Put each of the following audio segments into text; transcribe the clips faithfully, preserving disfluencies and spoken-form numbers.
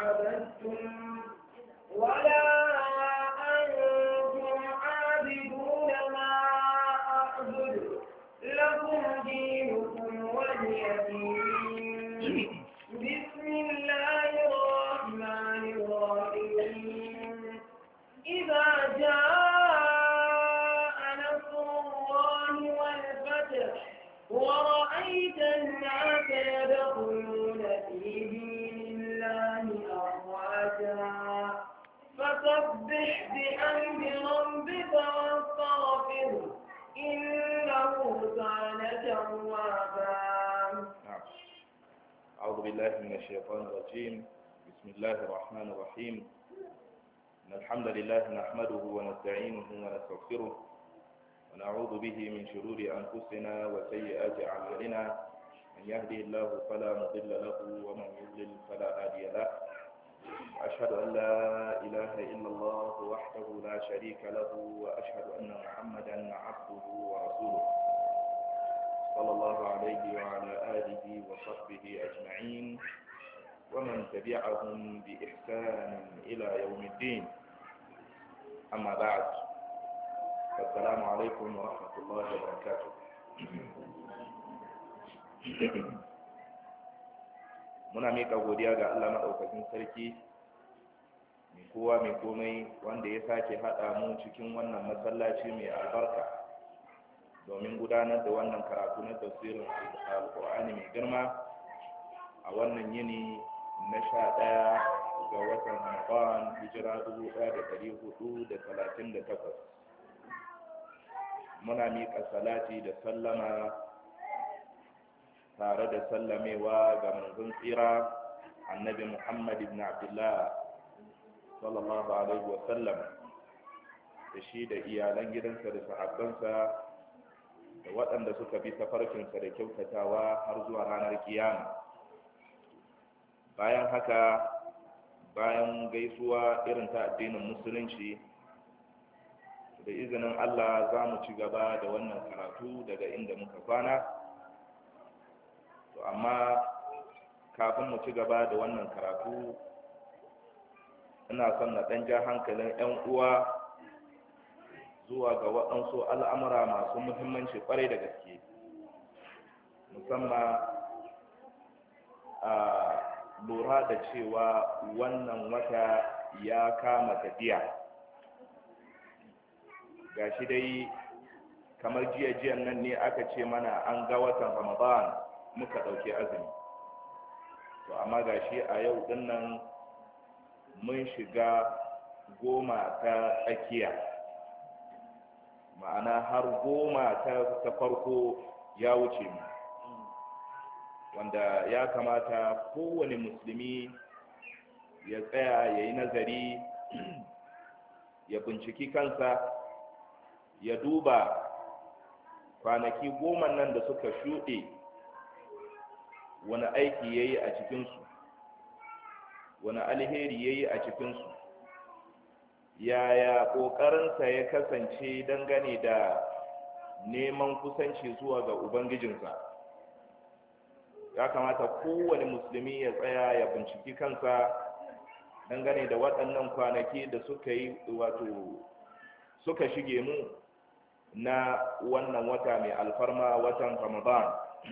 عبدتم ولا أنتم عابدون ما أعبد لكم دينكم ولي دين. بسم الله الرحمن الرحيم. إذا جاء نصر الله والفتح ورأيت الناس يدخلون في دين الله أفواجا فسبح بحمد ربك واستغفره إنه كان توابا. أعوذ بالله من الشيطان الرجيم. بسم الله الرحمن الرحيم. إن الحمد لله نحمده ونستعينه ونستغفره ونعوذ به من شرور أنفسنا وسيئات أعمالنا. من يهده الله فلا مضل له ومن يضلل فلا هادي له. وأشهد أن لا إله إلا الله وحده لا شريك له وأشهد أن محمدا عبده ورسوله صلى الله عليه وعلى آله وصحبه أجمعين ومن تبعهم بإحسان إلى يوم الدين. أما بعد، السلام عليكم ورحمة الله وبركاته. muna miƙa godiya ga Allah maɗaukakin sarki mai kowa mai komai wanda ya sake haɗa mu cikin wannan masallaci mai albarka domin gudanar da wannan karatu na tafsirin alƙur'ani mai girma a wannan yini na sha ɗaya ga watan Ramadan hijira dubu ɗaya da ɗari hudu da talatin da takwas. Muna miƙa salati da sallama tare da sallamewa ga manzon tsira annabi Muhammad ibn Abdullah sallallahu alaihi wa sallam da shi da iyalan gidansa da sahabbansa da waɗanda suka bi tafarkinsa da kyautatawa har zuwa ranar kiyama. Bayan haka, bayan gaisuwa irin ta addinin musulunci, da izinin Allah za mu ci gaba da wannan karatu daga inda muka kwana. To amma kafin mu ci gaba da wannan karatu, ina son na ɗan ja hankalin 'yan uwa zuwa ga waɗansu al'amura masu muhimmanci ƙwarai da gaske, musamman a lura da cewa wannan wata ya kama tafiya. Gashi dai kamar jiya-jiyan nan ne aka ce mana an ga watan Ramadan muka ɗauki azumi, to amma gashi a yau ɗin nan mun shiga goma ta tsakiya, ma'ana har goma ta farko ya wuce mu, wanda ya kamata kowane musulmi ya tsaya ya yi nazari, ya binciki kansa, ya duba kwanaki goma nan da suka shuɗe wani aiki ya yi a cikinsu, wani alheri ya yi a cikinsu, yaya ƙoƙarinsa ya kasance dangane da neman kusanci zuwa ga ubangijinsa. Ya kamata kowane musulmi ya tsaya ya binciki kansa dangane da waɗannan kwanaki da suka yi wato suka shige mu na wannan wata mai alfarma, watan Ramadan.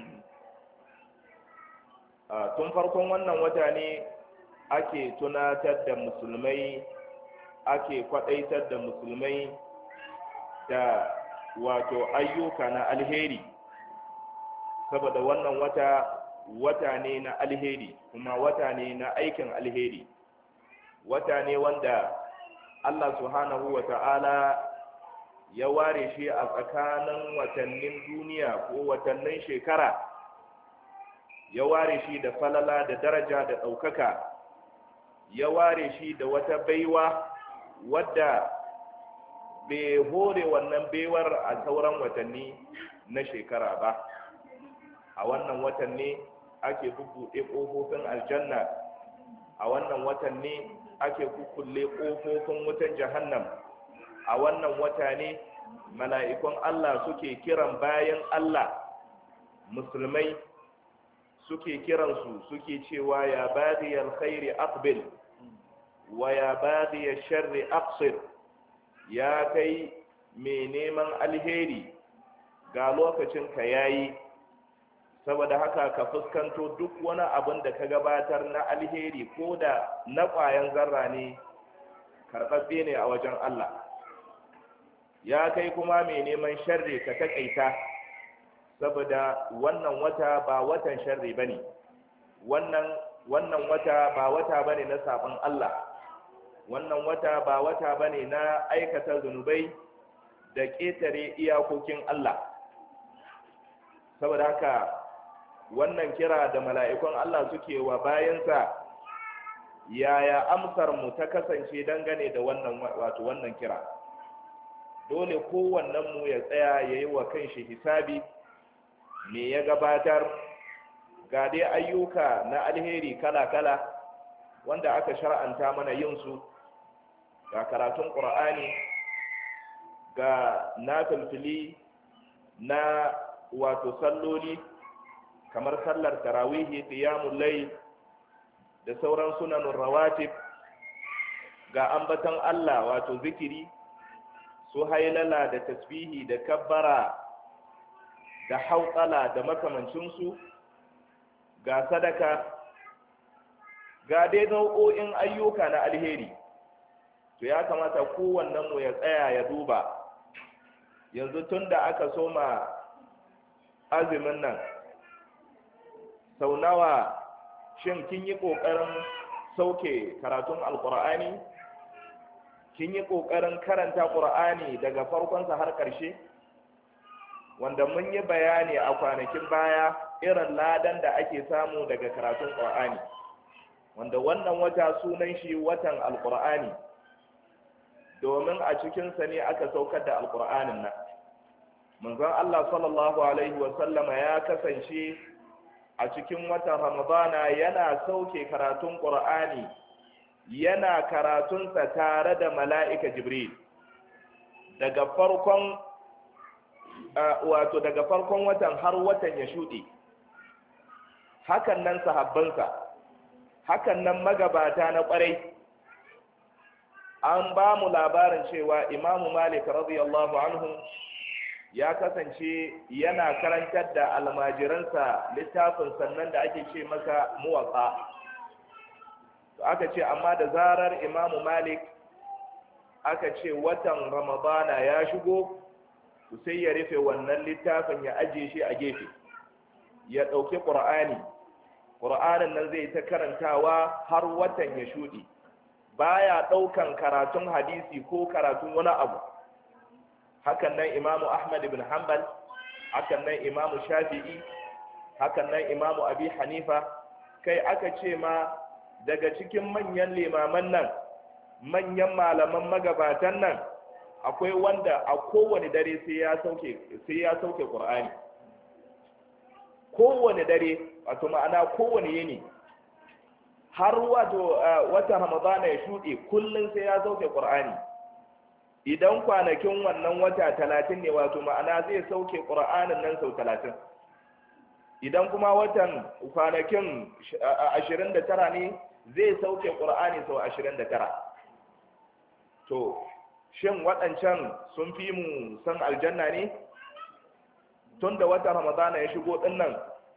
Tun farkon wannan wata ne ake tunatar da musulmai, ake kwaɗaitar da musulmai da wato ayyuka na alheri, saboda wannan wata wata ne na alheri, kuma wata ne na aikin alheri, wata ne wanda Allah subhanahu wa ta'ala ya ware shi a tsakanin watannin duniya ko watannin shekara, ya ware shi da falala da daraja da ɗaukaka, ya ware shi da wata baiwa wadda bai hore wannan baiwar a sauran watanni na shekara ba. A wannan watan ne ake bubbuɗe ƙofofin aljanna, a wannan watan ne ake kukkulle ƙofofin wutan jahannam, a wannan wata ne mala'ikun Allah suke kiran bayan Allah musulmai suke kiransu suke cewa ya baghiyal khairi aqbil wa ya baghiyal sharri aqsir, ya kai mai neman alheri ga lokacin ka yayi, saboda haka ka fuskanto duk wani abin da ka gabatar na alheri ko da na ƙwayan zarra ne karɓaɓɓe ne a wajen Allah. Ya kai kuma mai neman sharri ka taƙaita, saboda wannan wata ba watan sharri bane, wannan wannan wata ba wata bane na sabon Allah, wannan wata ba wata bane na aikata zunubai da ƙetare iyakokin Allah. Saboda haka wannan kira da mala'ikun Allah suke wa bayansa, yaya amsar mu ta kasance dangane da wannan wato wannan kira? Dole kowannen mu ya tsaya yayi wa kanshi hisabi, me ya gabatar. Ga dai ayyuka na alheri kala-kala wanda aka shar'anta mana yin su, ga karatun Qur'ani, ga nafilfili na wato salloli kamar sallar tarawihi, qiyamul layl da sauran sunanun rawatib, ga ambatan Allah wato zikiri, su hailala da tasbihi da kabbara da hautsala da makamancinsu, ga sadaka, ga dai nau'o'in ayyuka na alheri. To ya kamata kowannen mu ya tsaya ya duba, yanzu tun da aka soma azumin nan, sau nawa shin kin yi ƙoƙarin sauke karatun alƙur'ani? Kin yi ƙoƙarin karanta ƙur'ani daga farkonsa har ƙarshe? Wanda mun yi bayani a kwanakin baya irin ladan da ake samu daga karatun ƙur'ani, wanda wannan wata sunan shi watan alƙur'ani, domin a cikinsa ne aka saukar da alƙur'anin nan. Manzon Allah sallallahu alaihi wa sallama ya kasance a cikin watan Ramadana yana sauke karatun ƙur'ani, yana karatunsa tare da mala'ika Jibril daga farkon wato daga farkon watan har watan ya shuɗe. Hakan nan sahabbansa, hakan nan magabata na ƙwarai. An ba mu labarin cewa Imamu Malik radiyallahu anhu ya kasance yana karantar da almajiransa littafin sannan da ake ce masa muwatta. Aka ce amma da zarar Imamu Malik aka ce watan Ramadana ya shigo, sai ya rufe wannan littafin ya ajiye shi a gefe, ya ɗauki ƙur'ani ƙur'anin nan zai ta karantawa har watan ya shuɗe, baya ɗaukan karatun hadisi ko karatun wani abu. Hakan nan Imamu Ahmad ibn Hanbal, hakan nan Imamu Shafi'i, hakan nan Imamu Abi Hanifa, kai aka ce ma daga cikin manyan limaman nan, manyan malaman magabatan nan, akwai wanda a kowane dare sai ya sauke sai ya sauke Qur'ani, kowane dare, wato ma'ana kowane yini, har wato wata Ramadana ya shuɗe kullum sai ya sauke Qur'ani. Idan kwanakin wannan wata talatin ne, wato ma'ana zai sauke Qur'anin nan sau talatin. Idan kuma watan kwanakin ashirin da tara ne, zai sauke Qur'ani sau ashirin da tara. To shin waɗancan sun fi mu san aljanna ne? Tun da wata Ramadana ya shigo ɗin nan,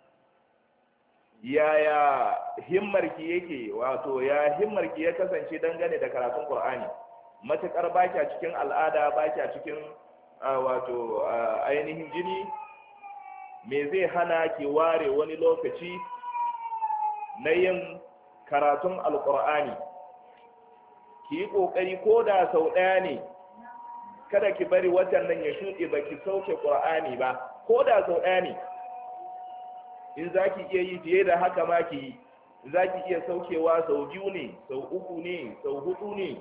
yaya himmarki yake, wato ya himmarki ya kasance dangane da karatun Qur'ani? Matuƙar ba kya cikin al'ada, ba kya cikin wato ainihin jini, me zai hana ki ware wani lokaci na yin karatun alƙur'ani? Ki yi ƙoƙari ko da sau ɗaya ne, kada ki bari watan nan ya shuɗe ba ki sauke ƙur'ani ba, ko da sau ɗaya ne. In za ki iya yi fiye da haka ma ki yi, za ki iya saukewa sau biyu ne, sau uku ne, sau huɗu ne.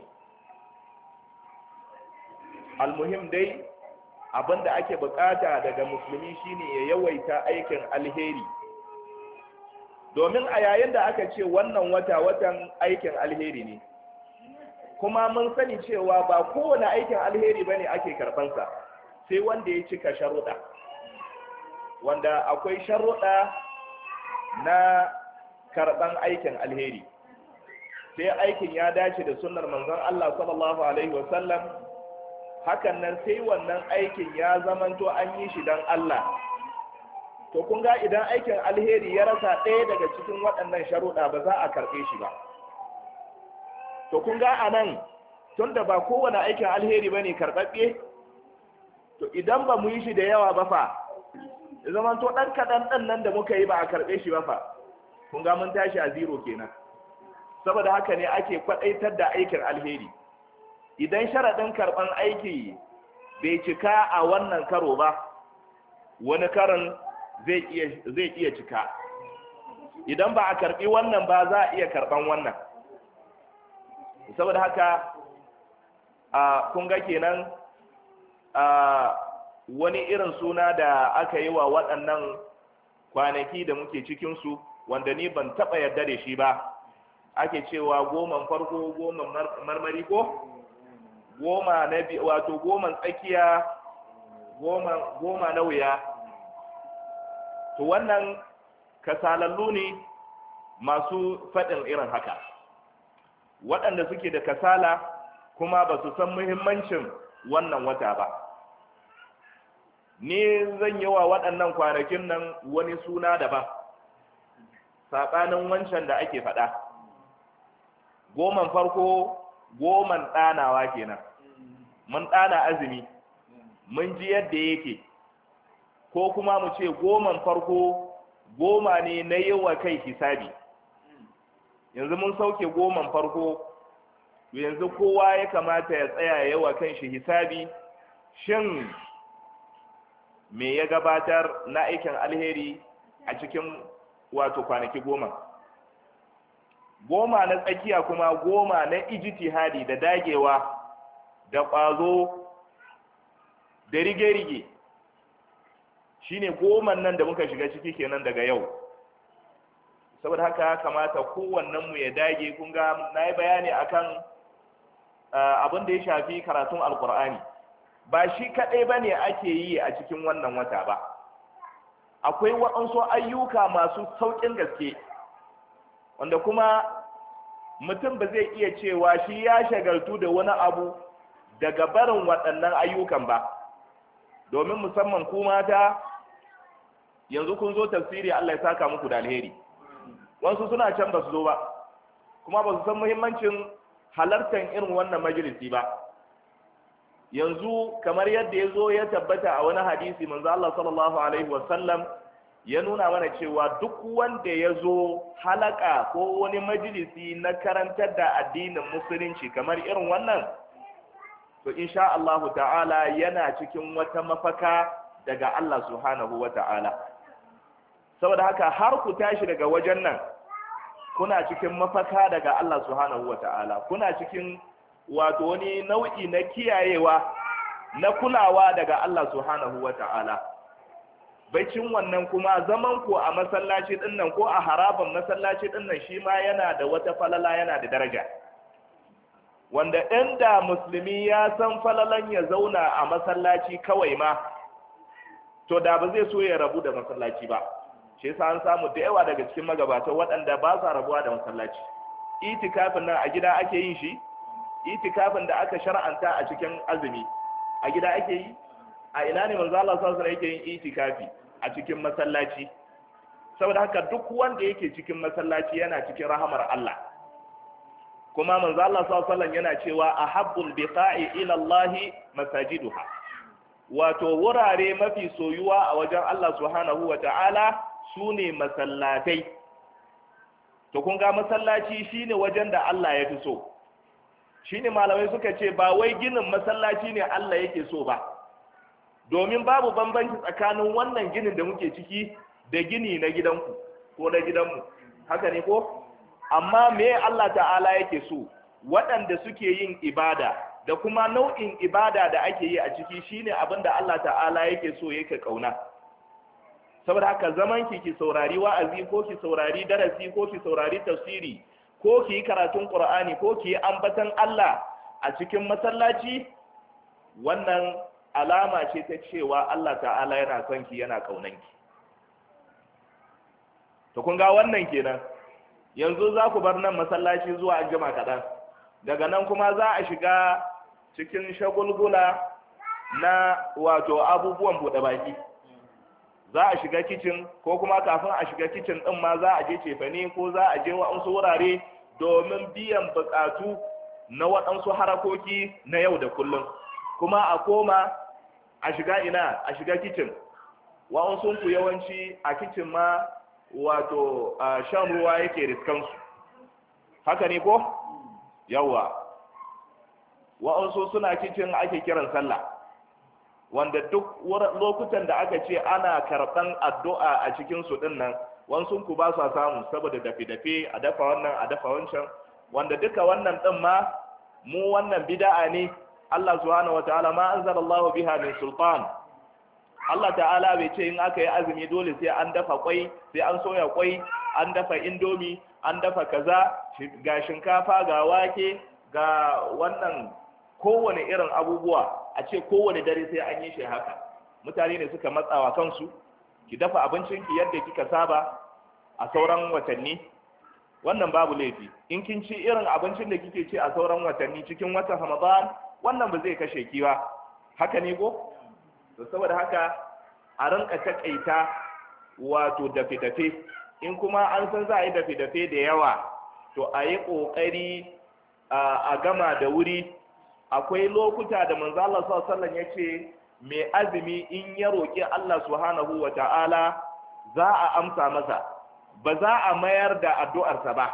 Almuhim dai, abin da ake bukata daga musulmi shine ya yawaita aikin alheri. Domin a yayin da aka ce wannan wata watan aikin alheri ne, kuma mun sani cewa ba kowane aikin alheri bane ake karbansa, sai wanda ya cika sharuɗa, wanda akwai sharuɗa na karban aikin alheri, sai aikin ya dace da sunnar manzon Allah sallallahu alaihi wasallam, hakan nan sai wannan aikin ya zamanto an yi shi don Allah. To kun ga idan aikin alheri ya rasa ɗaya daga cikin waɗannan sharuɗa ba za a karɓe shi ba. To kun ga a nan tunda ba kowane aikin alheri ba ne karɓaɓɓe, to idan ba mu yi shi da yawa ba fa, ya zamanto ɗan kaɗan ɗan nan da muka yi ba a karɓe shi ba fa, kun ga mun tashi a zero kenan. Saboda haka ne ake kwaɗaitar da aikin alheri. Idan sharaɗin karɓan aiki bai cika a wannan karo ba, wani karin zai iya zai iya cika. Idan ba a karɓi wannan ba, za a iya karɓan wannan. Saboda haka a kun ga kenan a wani irin suna da aka yi wa waɗannan kwanaki da muke cikinsu, wanda ni ban taɓa yarda da shi ba, ake cewa goman farko, goman marmari ko goma na biyu, wato goman tsakiya, goma goma na wuya. To wannan kasalallu ne masu faɗin irin haka, waɗanda suke da kasala kuma ba su san muhimmancin wannan wata ba. Ni zan yi wa waɗannan kwanakin nan wani suna daban, saɓanin wancan da ake faɗa. Goman farko goman ɗanawa kenan, mun ɗana azumi, mun ji yadda yake, ko kuma mu ce goman farko goma ne na yi wa kai hisabi. Yanzu mun sauke goman farko, yanzu kowa ya kamata ya tsaya ya yi wa kan shi hisabi, shin me ya gabatar na aikin alheri a cikin wato kwanaki goma. Goma na tsakiya kuma goma na ijtihadi da dagewa da ƙwazo da rige-rige, shine goman nan da muka shiga ciki kenan daga yau. Saboda haka kamata kowannen mu ya dage. Kun ga na yi bayani akan abin da ya shafi karatun alkur'ani, ba shi kaɗai ba ne ake yi a cikin wannan wata ba. Akwai waɗansu ayyuka masu sauƙin gaske wanda kuma mutum ba zai iya cewa shi ya shagaltu da wani abu daga barin waɗannan ayyukan ba. Domin musamman ku mata, yanzu kun zo tafsiri, Allah ya saka muku da alheri. Wasu suna can ba su zo ba, kuma ba su san muhimmancin halartar irin wannan majalisi ba. Yanzu kamar yadda ya zo ya tabbata a wani hadisi, manzo Allah sallallahu alaihi wasallam ya nuna mana cewa duk wanda ya zo halaka ko wani majalisi na karantar da addinin musulunci kamar irin wannan, to insha Allah ta'ala yana cikin wata mafaka daga Allah subhanahu wa ta'ala. Saboda haka har ku tashi daga wajen nan, kuna cikin mafaka daga Allah subhanahu wa ta'ala, kuna cikin wato wani nau'i na kiyayewa na kulawa daga Allah subhanahu wa ta'ala. Baicin wannan kuma zaman ku a masallaci din nan ko a haraban masallaci din nan shi ma yana da wata falala, yana da daraja, wanda ɗan da musulmi ya san falalan ya zauna a masallaci kawai ma, to da ba zai so ya rabu da masallaci ba. Shi yasa an samu da yawa daga cikin magabata waɗanda ba sa rabuwa da masallaci. Itikafin nan a gida ake yin shi, itikafin da aka shar'anta a cikin azumi a gida ake yi. A ina ne manzo Allah sallallahu alaihi wasallam yake yin itikafi? A cikin masallaci. Saboda haka duk wanda yake cikin masallaci yana cikin rahamar Allah. Kuma manzo Allah sallallahu alaihi wasallam yana cewa ahabbul biqa'i ila Allah masajiduha, wato wurare mafi soyuwa a wajen Allah subhanahu wa ta'ala sune masallatai. To kun ga masallaci shine wajen da Allah ya fi so. Shine malamai suka ce ba wai ginin masallaci ne Allah yake so ba, domin babu bambanci tsakanin wannan ginin da muke ciki da gini na gidanku ko na gidanmu, haka ne ko? Amma me Allah ta'ala yake so? Waɗanda suke yin ibada da kuma nau'in ibada da ake yi a ciki shine abin da Allah ta'ala yake so, yake kauna. Saboda haka zaman ki ki saurari wa'azi ko ki saurari darasi ko ki saurari tafsiri ko ki yi karatun Qur'ani ko ki yi ambatan Allah a cikin masallaci, wannan alama ce ta cewa Allah ta'ala yana son ki, yana kaunan ki. to kun ga wannan kenan. Yanzu za ku bar nan masallaci zuwa an jima kaɗan, daga nan kuma za a shiga cikin shagulgula na wato abubuwan buɗe baki. Za a shiga kicin, ko kuma kafin a shiga kicin ɗin ma za a je cefane, ko za a je waɗansu wurare domin biyan buƙatu na waɗansu harakoki na yau da kullum. Kuma a koma a shiga ina, a shiga kicin. Waɗansu ku yawanci a kicin ma wato shan ruwa yake riskansu, haka ne ko? Yawa. Waɗansu suna kicin ake kiran sallah, wanda duk lokutan da aka ce ana karɓan addu'a a cikinsu ɗin nan, wasu ku ba su samu saboda dafe-dafe, a dafa wannan a dafa wancan, wanda duka wannan ɗin ma mu wannan bida'a ne. Allah subhanahu wataala ma anzalallahu biha min sultan. Allah ta'ala bai ce in aka yi azumi dole sai an dafa kwai, sai an soya kwai, an dafa indomi, an dafa kaza, ga shinkafa, ga wake, ga wannan kowane irin abubuwa, a ce kowane dare sai an yi shi haka. Mutane ne suka matsawa kansu. Ki dafa abincinki yadda kika saba a sauran watanni, wannan babu laifi. In kin ci irin abincin da kike ci a sauran watanni cikin watan Ramadan, wannan ba zai kashe ki ba, haka ne ko? To saboda haka a rinka takaita wato dafe-dafe. In kuma an san za a yi dafe-dafe da yawa, to a yi ƙoƙari a gama da wuri. Akwai lokuta da manzo Allah sallallahu alaihi wasallam yace mai azumi in ya roƙi Allah subhanahu wata'ala za a amsa masa, ba za a mayar da addu'arsa ba.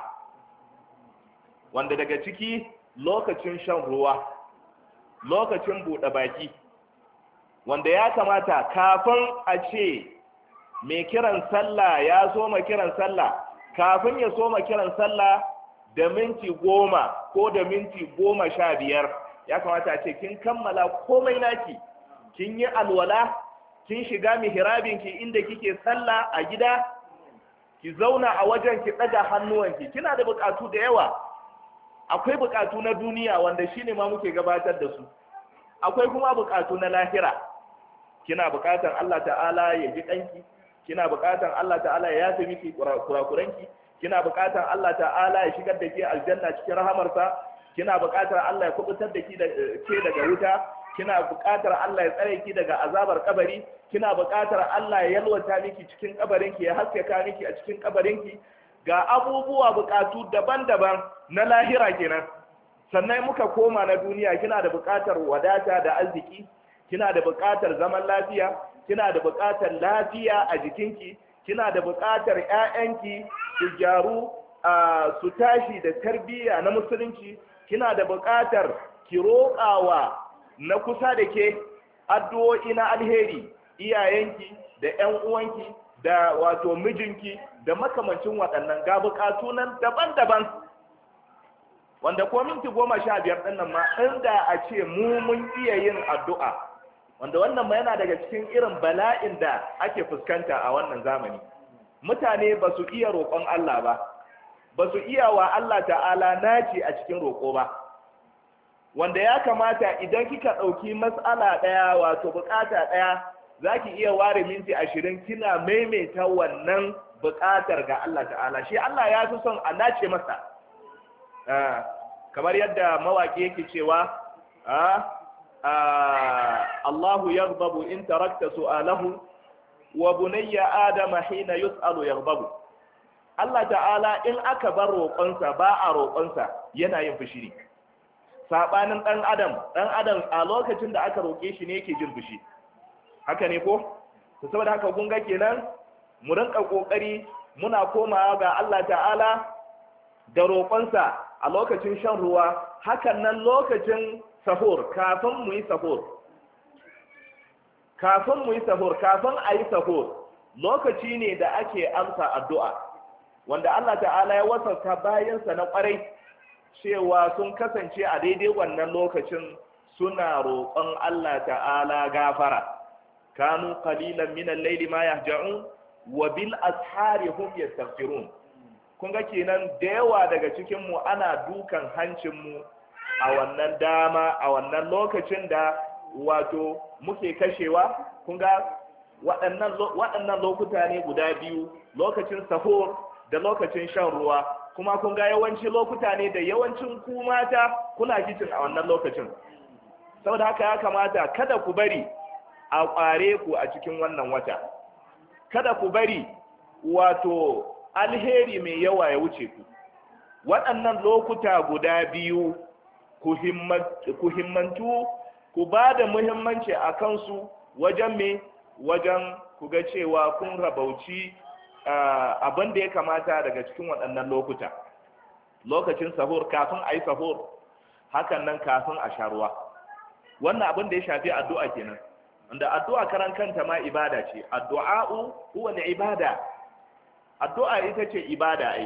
Wanda daga ciki lokacin shan ruwa, lokacin buɗe baki, wanda ya kamata kafin a ce mai kiran sallah ya soma kiran sallah, kafin ya soma kiran sallah da minti goma ko da minti goma sha biyar, ya kamata a ce kin kammala komai naki, kin yi alwala, kin shiga mihrabinki inda kike sallah a gida, ki zauna a wajen ki ɗaga hannuwanki. Kina da buƙatu da yawa. Akwai buƙatu na duniya wanda shine ma muke gabatar da su, akwai kuma buƙatu na lahira. Kina buƙatar Allah ta'ala ya ji ɗanki, kina buƙatar Allah ta'ala ya yafe miki kurakuranki, kina buƙatar Allah ta'ala ya shigar da ke aljanna cikin rahamarsa, kina buƙatar Allah ya kubutar da ke daga wuta, kina buƙatar Allah ya tsare ki daga azabar kabari, kina buƙatar Allah ya yalwata miki cikin kabarinki, ya haskaka miki a cikin kabarinki. Ga abubuwa buƙatu daban-daban na lahira kenan. Sannan muka koma na duniya, kina da buƙatar wadata da arziki, kina da buƙatar zaman lafiya, kina da buƙatar lafiya a jikinki, kina da buƙatar ƴaƴanki su gyaru, su tashi da tarbiyya na musulunci, kina da buƙatar ki roƙawa na kusa da ke addu'o'i na alheri, iyayenki da ƴan uwanki da wato mijinki da makamancin waɗannan. Ga buƙatu nan daban-daban, wanda ko minti goma sha biyar ɗin nan ma inda a ce mu mun iya yin addu'a, wanda wannan ma yana daga cikin irin bala'in da ake fuskanta a wannan zamani. Mutane ba su iya roƙon Allah ba, ba su iya wa Allah ta'ala naci a cikin roƙo ba, wanda ya kamata idan kika ɗauki mas'ala ɗaya wato buƙata ɗaya za ki iya ware minti ashirin kina maimaita wannan buƙatar ga Allah ta'ala. Shi Allah ya fi son a nace masa, kamar yadda mawaƙi yake cewa Allahu yaghdabu in tarakta su'alahu wa bunayya adama hina yus'alu yaghdabu. Allah ta'ala in aka bar roƙonsa ba a roƙonsa yana yin fushi ne. Sabanin ɗan adam, ɗan adam a lokacin da aka roƙe shi ne yake jin fushi. Haka ne ko? To saboda haka kun ga kenan mu rinka kokari muna komawa ga Allah ta'ala da roƙonsa a lokacin shan ruwa, hakan nan lokacin sahur, kafin mu yi sahur. Kafin mu yi sahur, kafin a yi sahur, lokaci ne da ake amsa addu'a, wanda Allah ta'ala ya wasarta bayansa na ƙwarai cewa sun kasance a daidai wannan lokacin suna roƙon Allah ta'ala gafara. Kanu qalilan min al-layli ma yahja'un wa bil ashari hum yastaghfirun. Kun ga kenan da yawa daga cikin mu ana dukan hancin mu a wannan dama, a wannan lokacin da wato muke kashewa. Kun ga waɗannan waɗannan lokuta ne guda biyu lokacin sahur da lokacin shan ruwa, kuma kun ga yawanci lokuta ne da yawancin ku mata kuna kicin a wannan lokacin. Saboda haka ya kamata kada ku bari a ƙware ku a cikin wannan wata, kada ku bari wato alheri mai yawa ya wuce ku. Waɗannan lokuta guda biyu ku himmantu, ku ba da muhimmanci a kansu wajen me wajen ku ga cewa kun rabauci abin da ya kamata daga cikin waɗannan lokuta. Lokacin sahur, kafin a yi sahur, hakan nan kafin a sha ruwa. Wannan abin da ya shafi addu'a kenan, wanda addu'a karan kanta ma ibada ce. Addu'a'u huwa ibada, addu'a ita ce ibada ai.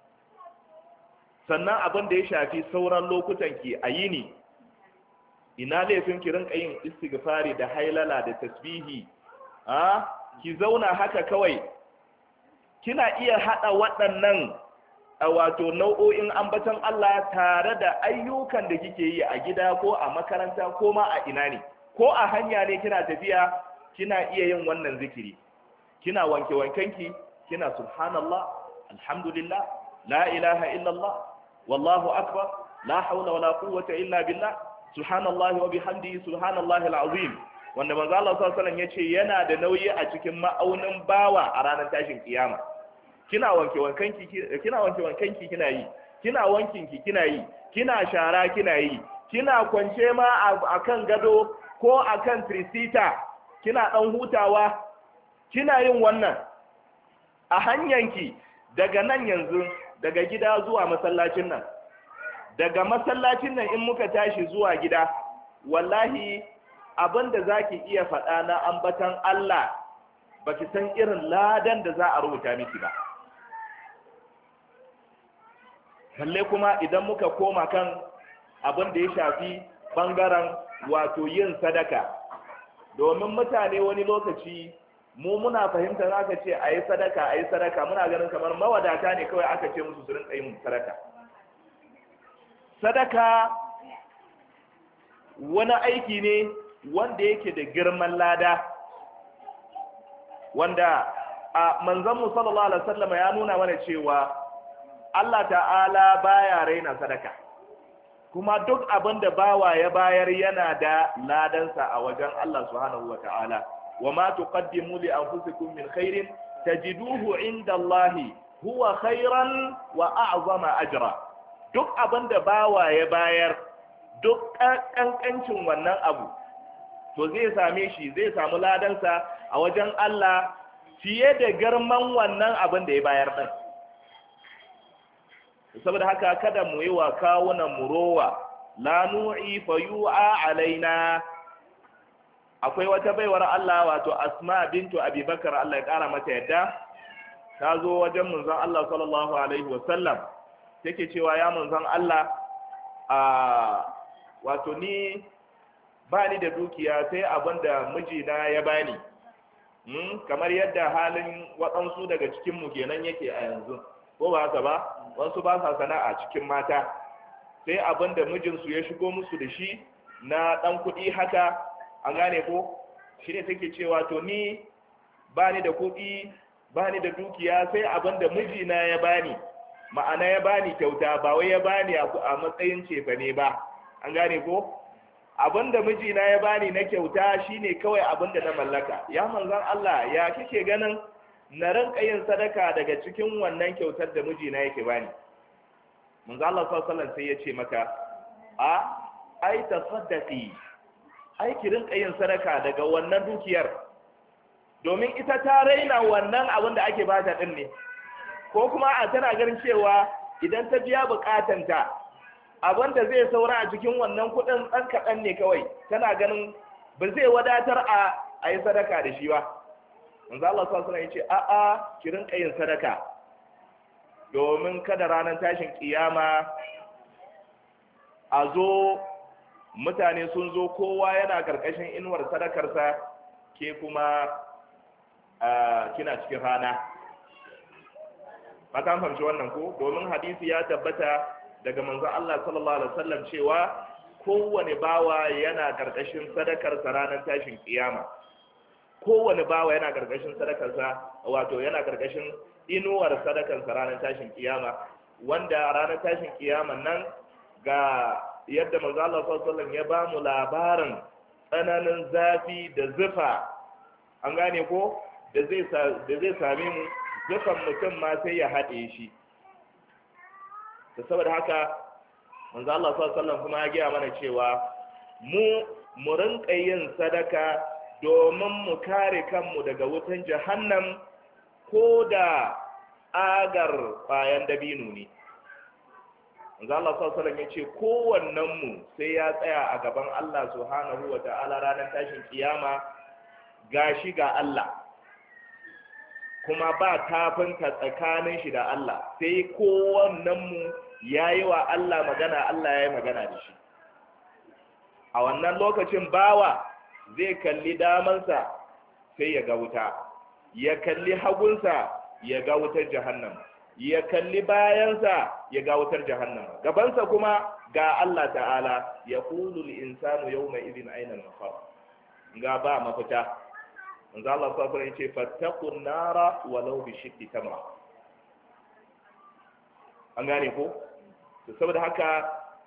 Sannan abin da ya shafi sauran lokutan ki a yini, ina laifin ki rinka yin istighfari da hailala da tasbihi, a ki zauna haka kawai. Kina iya hada waɗannan wato nau'o'in ambaton Allah tare da ayyukan da kike yi a gida ko a makaranta ko ma a ina ne, ko a hanya ne kina tafiya, kina iya yin wannan zikiri. Kina wanke wankenki, kina subhanallah, alhamdulillah, la ilaha illallah, wallahu akbar, la hawla wala quwwata illa billah, subhanallahi wa bihamdihi, subhanallahi alazim. Wanda manzo Allah sallallahu alaihi wasallam yace yana da nauyi a cikin ma'aunin bawa a ranar tashin kiyama. Kina wanke wankanki kina wanke wankanki kina yi, kina wankinki kina yi, kina shara kina yi, kina kwance ma akan gado ko akan trisita kina dan hutawa, kina yin wannan a hanyanki daga nan yanzu, daga gida zuwa masallacin nan, daga masallacin nan in muka tashi zuwa gida, wallahi abinda zaki iya faɗa na ambatan Allah baki san irin ladan da za a rubuta miki ba. Kalle kuma idan muka koma kan abin da ya shafi bangaren wato yin sadaka, domin mutane wani lokaci mu muna fahimtar aka ce a yi sadaka a yi sadaka muna ganin kamar mawadata ne kawai aka ce musu su rinka yin sadaka. Sadaka wani aiki ne wanda yake da girman lada, wanda a manzanmu sallallahu alaihi wasallam ya nuna mana cewa Allah ta'ala baya raina sadaka, kuma duk abin da bawa ya bayar yana da ladansa a wajen Allah subhanahu wa ta'ala. Wa ma tuqaddimu li anfusikum min khairin tajiduhu inda Allahi huwa khairan wa a'zama ajra. Duk abin da bawa ya bayar, duk kankancin wannan abu, to zai same shi, zai samu ladansa a wajen Allah fiye da girman wannan abin da ya bayar din. Saboda haka kada mu yi wa kawunan mu rowa, la nu'i fa yu'a alaina. Akwai wata baiwar Allah wato Asma bintu Abi Bakar, Allah ya kara mata yadda, ta zo wajen manzon Allah sallallahu alaihi wasallam take cewa ya manzon Allah, a wato ni ba ni da dukiya sai abinda mijina ya bani, hmm? kamar yadda halin waɗansu daga cikinmu kenan yake a yanzu, ko ba haka ba? Wasu ba sa sana'a cikin mata, sai abin da mijinsu ya shigo musu da shi na ɗan kuɗi haka, an gane ko shi ne take cewa to ni ba ni da kuɗi, ba ni da dukiya sai abin da mijina ya bani, ma'ana ya bani kyauta, ba wai ya bani a matsayin cefane ba, an gane ko abin da mijina ya bani na kyauta shine kawai abin da na mallaka. Ya manzon Allah, ya kike ganin na rinka yin sadaka daga cikin wannan kyautar da mijina yake bani? Manzo Allah sallallahu alaihi wasallam sai ya ce maka, a ai tasaddaqi, ai ki rinka yin sadaka daga wannan dukiyar, domin ita ta raina wannan abin da ake bata din ne, ko kuma a tana ganin cewa idan ta biya bukatanta abin da zai saura a cikin wannan kudin dan kadan ne kawai, tana ganin ba zai wadatar a ayi sadaka da shi ba. Manzo Allah sallallahu alaihi wasallam yace a a ki rinka yin sadaka, domin kada ranar tashin kiyama a zo mutane sun zo kowa yana karkashin inuwar sadakarsa, ke kuma kina cikin rana. Mata fahimci wannan ko? Domin hadisi ya tabbata daga manzo Allah sallallahu alaihi wasallam cewa kowane bawa yana karkashin sadakarsa ranar tashin kiyama. Kowane bawa yana karkashin sadakarsa, wato yana karkashin inuwar sadakan sa ranar tashin kiyama, wanda ranar tashin kiyama nan ga yadda manzo Allah sallallahu alaihi wasallam ya ba mu labarin tsananin zafi da zufa, an gane ko da zai da zai same mu, zufan mutum ma sai ya haɗe shi. da saboda haka manzo Allah sallallahu alaihi wasallam kuma ya gaya mana cewa mu mu rinka yin sadaka domin mu kare kanmu daga wutan jahannam, ko da agar bayan dabino ne. manzo Allah sallallahu alaihi wasallam ya ce kowannen mu sai ya tsaya a gaban Allah subhanahu wa ta'ala ranar tashin kiyama, gashi ga Allah kuma ba tafinta tsakanin shi da Allah, sai kowannen mu yayi wa Allah magana, Allah yayi magana da shi. a wannan lokacin bawa zai kalli damansa sai ya ga wuta, ya kalli hagunsa ya ga wutar jahannam, ya kalli bayansa ya ga wutar jahannam, gabansa kuma ga Allah ta'ala. ya qulu al-insanu yawma idhin ayna al-mafar, ga ba mafita. manzo Allah sallallahu alaihi wasallam yace fattaqun nara walau bi shiqqi tamra. an gane ko? to saboda haka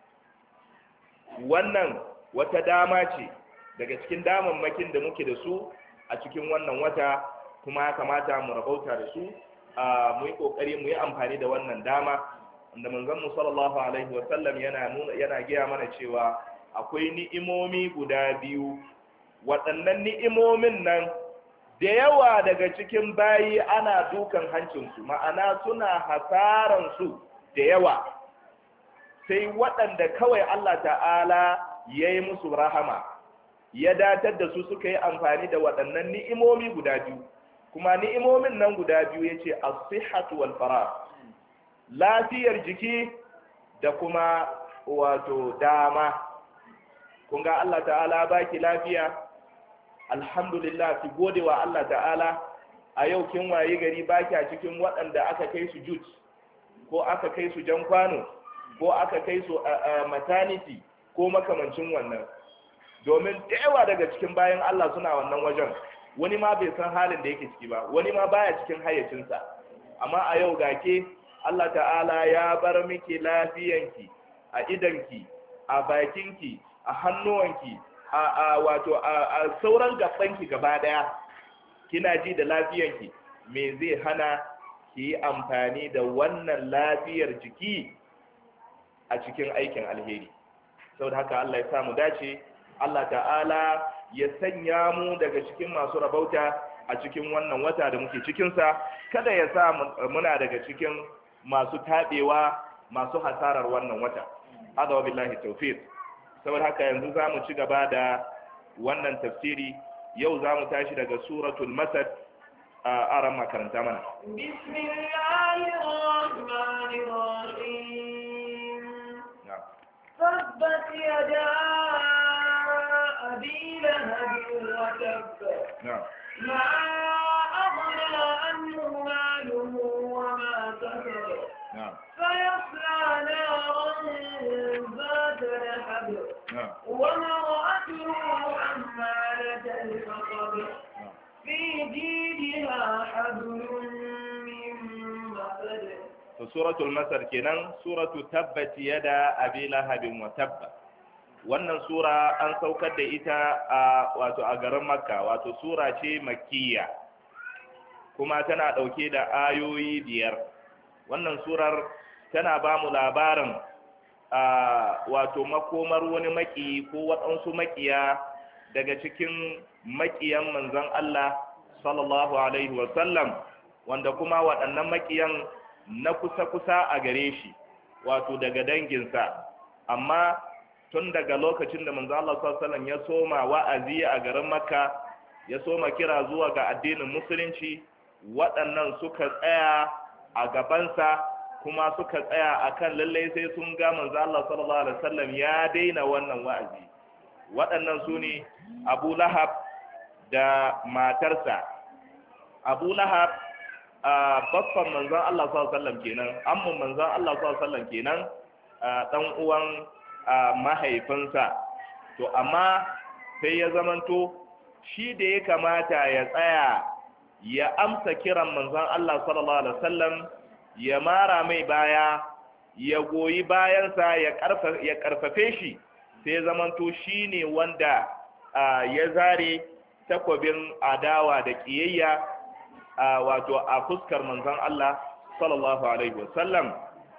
wannan wata dama ce daga cikin damammakin da muke da su a cikin wannan wata, kuma ya kamata mu rabauta da su. mu yi kokari mu yi amfani da wannan dama, wanda manzon mu sallallahu alaihi wa sallam yana nuna yana gaya mana cewa akwai ni'imomi guda biyu, waɗannan ni'imomin nan da yawa daga cikin bayi ana dukan hancinsu, ma'ana suna hasaran su da yawa, sai waɗanda kawai Allah ta'ala ya yi musu rahama, ya datar da su suka yi amfani da waɗannan ni'imomi guda biyu. kuma ni'imomin nan guda biyu ya ce as-sihhatu wal farah, lafiyar jiki da kuma wato dama. kun ga Allah ta'ala baki lafiya, alhamdulillah, ki gode wa Allah ta'ala. a yau kin waye gari baki a cikin waɗanda aka kai su jut, ko aka kai su jan kwano, ko aka kai su maternity ko makamancin wannan, domin da yawa daga cikin bayan Allah suna wannan wajen. wani ma bai san halin da yake ciki ba, wani ma baya cikin hayyacinsa, amma a yau gake Allah ta'ala ya bar miki lafiyanki a idanki, a bakinki, a hannuwanki, a, a wato a, a sauran gabanki gaba daya kina ji da lafiyanki. me zai hana ki yi amfani da wannan lafiyar jiki a cikin aikin alheri? saboda haka Allah ya samu dace, Allah ta'ala ya sanya mu daga cikin masu rabauta a cikin wannan wata da muke cikinsa, kada ya sa muna daga cikin masu taɓewa, masu hasarar wannan wata. hada wa billahi tawfiq. saboda haka yanzu za mu ci gaba da wannan tafsiri. yau za mu tashi daga suratul masad. a aran makaranta mana. bismillahirrahmanirrahim. tabbat yada أبي لهب وتب ما أغنى عنه ماله وما كسب سيصلى نارا ذات لهب وامرأته حمالة الحطب في جيدها حبل من مسد. سورة المسد كنان سورة تبت يدا أبي لهب وتب. wannan sura an saukar da ita a wato a garin makka, wato sura ce makkiya, kuma tana ɗauke da ayoyi biyar. wannan surar tana ba mu labarin a wato makomar wani maki ko waɗansu makiya daga cikin makiyan manzon Allah sallallahu alaihi wasallam, wanda kuma waɗannan makiyan na kusa-kusa a gare shi, wato daga danginsa. amma tun daga lokacin da manzo Allah sallallahu alaihi wasallam ya soma wa'azi a garin Makka, ya soma kira zuwa ga addinin musulunci, waɗannan suka tsaya a gabansa, kuma suka tsaya akan lalle sai sun ga manzo Allah sallallahu alaihi wasallam ya daina wannan wa'azi. waɗannan su ne Abu Lahab da matarsa. Abu Lahab a babban manzon Allah sallallahu alaihi wasallam kenan, amman manzon Allah sallallahu alaihi wasallam kenan, dan uwan a mahaifinsa. to amma sai ya zamanto shi da ya kamata ya tsaya ya amsa kiran manzon Allah sallallahu alaihi wasallam, ya mara mai baya, ya goyi bayansa, ya karfafe shi, sai zamanto shine wanda ya zare takwabin adawa da kiyayya wato a fuskar manzon Allah sallallahu alaihi wasallam.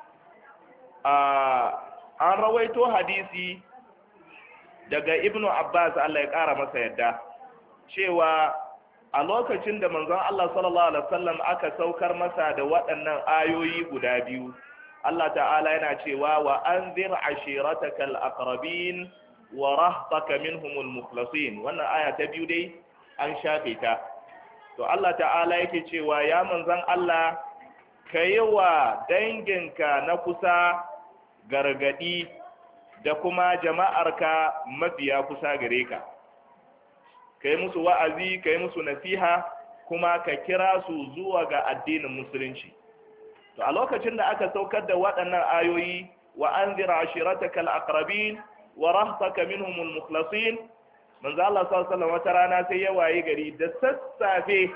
An rawaito hadisi daga Ibnu Abbas, Allah ya kara masa yadda, cewa a lokacin da manzon Allah sallallahu alaihi wasallam aka saukar masa da waɗannan ayoyi guda biyu, Allah ta'ala yana cewa wa anzir ashiratakal aqrabin wa rahtaka minhumul mukhlasin. Wannan aya ta biyu dai an shafe ta. To Allah ta'ala yake cewa ya manzon Allah, kai wa danginka na kusa gargadi da kuma jama'arka mafiya kusa gare ka, kai musu wa'azi, kai musu nasiha, kuma ka kira su zuwa ga addinin musulunci. To a lokacin da aka saukar da waɗannan ayoyi, wa anzir ashiratakal aqrabin wa rahtaka minhumul mukhlasin, manzo Allah sallallahu alaihi wasallam wata rana sai ya waye gari da sassafe,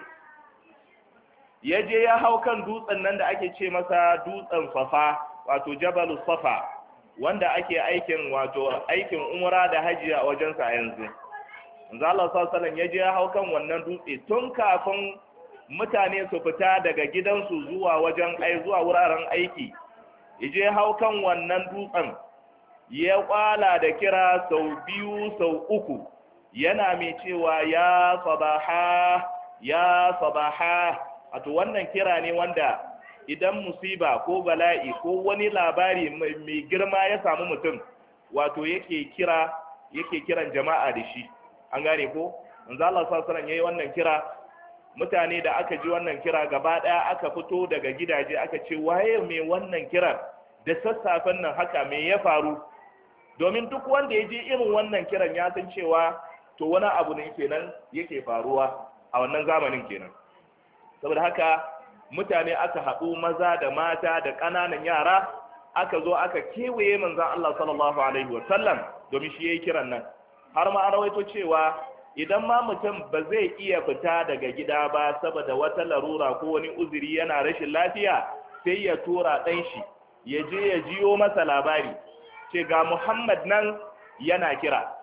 ya je ya hau kan dutsen nan da ake ce masa dutsen Safa, wato Jabalus Safa, wanda ake aikin wato aikin umra da haji a wajensa a yanzu. Manzo Allah sallallahu alaihi wasallam ya je ya hau kan wannan dutse tun kafin mutane su fita daga gidansu zuwa wajen ai zuwa wuraren aiki. Ya je hau kan wannan dutsen, ya kwala da kira sau biyu sau uku, yana mai cewa ya sabaha ya sabaha. Wato wannan kira ne wanda idan musiba ko bala'i ko wani labari mai girma ya samu mutum, wato yake kira yake kiran jama'a da shi. An gane ko? Manzo Allah sallallahu alaihi wasallam yayi wannan kira, mutane da aka ji wannan kira gaba daya aka fito daga gidaje aka ce waye mai wannan kiran da sassafen nan haka me ya faru? Domin duk wanda ya ji irin wannan kiran ya san cewa to wani abu ne kenan yake faruwa a wannan zamanin kenan. Saboda haka mutane aka haɗu, maza da mata da ƙananan yara, aka zo aka kewaye manzon Allah sallallahu alaihi wasallam domin shi yayi kiran nan. Har ma an rawaito cewa idan ma mutum ba zai iya fita daga gida ba saboda wata larura ko wani uzuri, yana rashin lafiya, sai ya tura ɗan shi ya je ya jiyo masa labari, ce ga Muhammad nan yana kira.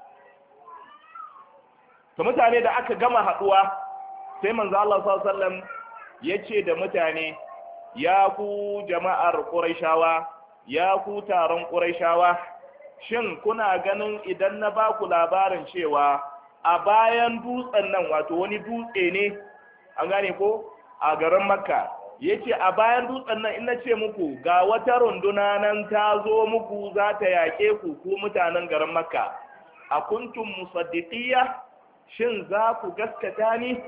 To mutane da aka gama haɗuwa, sai manzo Allah sallallahu alaihi wasallam ya ce da mutane, ya ku jama'ar Qurayshawa, ya ku taron Qurayshawa, shin kuna ganin idan na ba ku labarin cewa a bayan dutsen nan, wato wani dutse ne, an gane ko, a garin Makka, yace a bayan dutsen nan in na ce muku ga wata runduna nan ta zo muku za ta yaƙe ku ku mutanen garin Makka, a kuntum musaddiqiyya, shin za ku gaskata ni?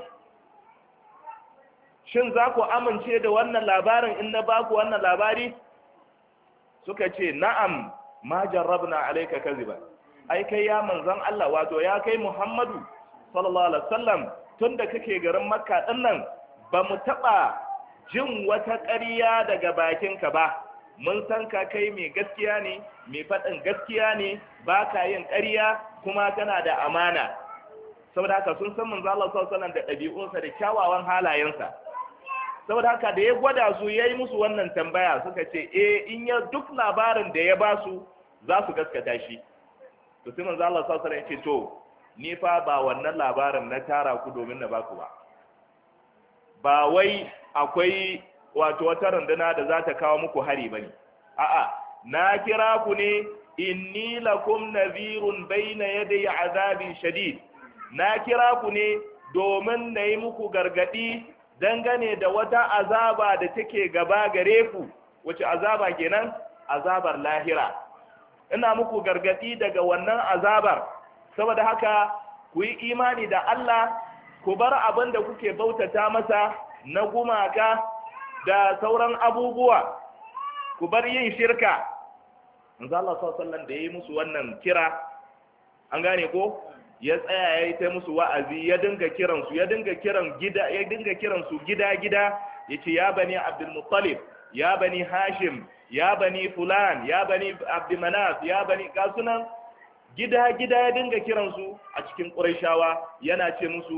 Shin za ku amince da wannan labarin in na ba ku wannan labari? Suka ce na'am, ma jarrabna alayka kaziba. Ai kai ya manzon Allah, wato ya kai Muhammadu sallallahu alaihi wasallam, tunda kake garin Makka din nan ba mu taba jin wata ƙarya daga bakinka ba. Mun san ka kai mai gaskiya ne, mai faɗin gaskiya ne, ba ka yin ƙarya, kuma kana da amana. Saboda haka sun san manzon Allah sallallahu alaihi wasallam da ɗabi'unsa da kyawawan halayensa. Saboda haka da ya gwada su ya yi musu wannan tambaya, suka ce eh in ya duk labarin da ya ba su za su gaskata shi. To sai manzo Allah sallallahu alaihi wasallam ya ce to ni fa ba wannan labarin na tara ku domin na baku ba. Ba wai akwai wato wata runduna da za ta kawo muku hari bane. A'a, na kira ku ne inni lakum nadhirun bayna yaday azabin shadid. Na kira ku ne domin na yi muku gargadi dangane da wata azaba da take gaba gare ku. Wace azaba kenan? Azabar lahira. Ina muku gargadi daga wannan azabar. Saboda haka ku yi imani da Allah, ku bar abin da kuke bautata masa na gumaka da sauran abubuwa, ku bar yin shirka. Manzo Allah sallallahu alaihi wasallam da yayi musu wannan kira, an gane ko, ya tsaya ya yi ta musu wa'azi, ya dinga kiransu, ya dinga kiran gida, ya dinga kiransu gida-gida, ya ce ya bani Abdul Muttalib, ya bani Hashim, ya bani Fulan, ya bani Abdul Manaf, ya bani kasunan gida-gida, ya dinga kiransu a cikin Qurayshawa, yana ce musu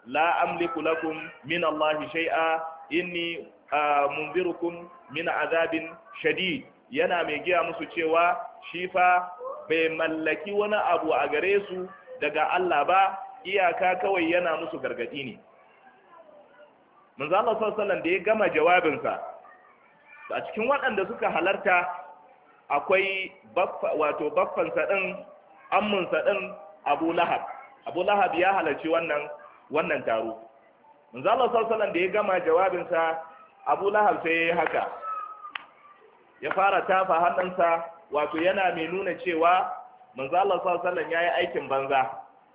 la amliku lakum min Allah shay'a inni munzirukum min azabin shadid, yana mai giya musu cewa shi fa bai mallaki wani abu a gare su daga Allah ba, iyaka kawai yana musu gargadi ne. Manzo Allah sallallahu alaihi wasallam da ya gama jawabinsa, a cikin waɗanda suka halarta akwai wato baffansa din, ammunsa din Abu Lahab. Abu Lahab ya halarci wannan wannan taro. Manzo Allah sallallahu alaihi wasallam da ya gama jawabinsa, Abu Lahab sai ya haka, ya fara tafa hannunsa, wato yana mai nuna cewa manzo Allah sallallahu alaihi wasallam yayi aikin banza.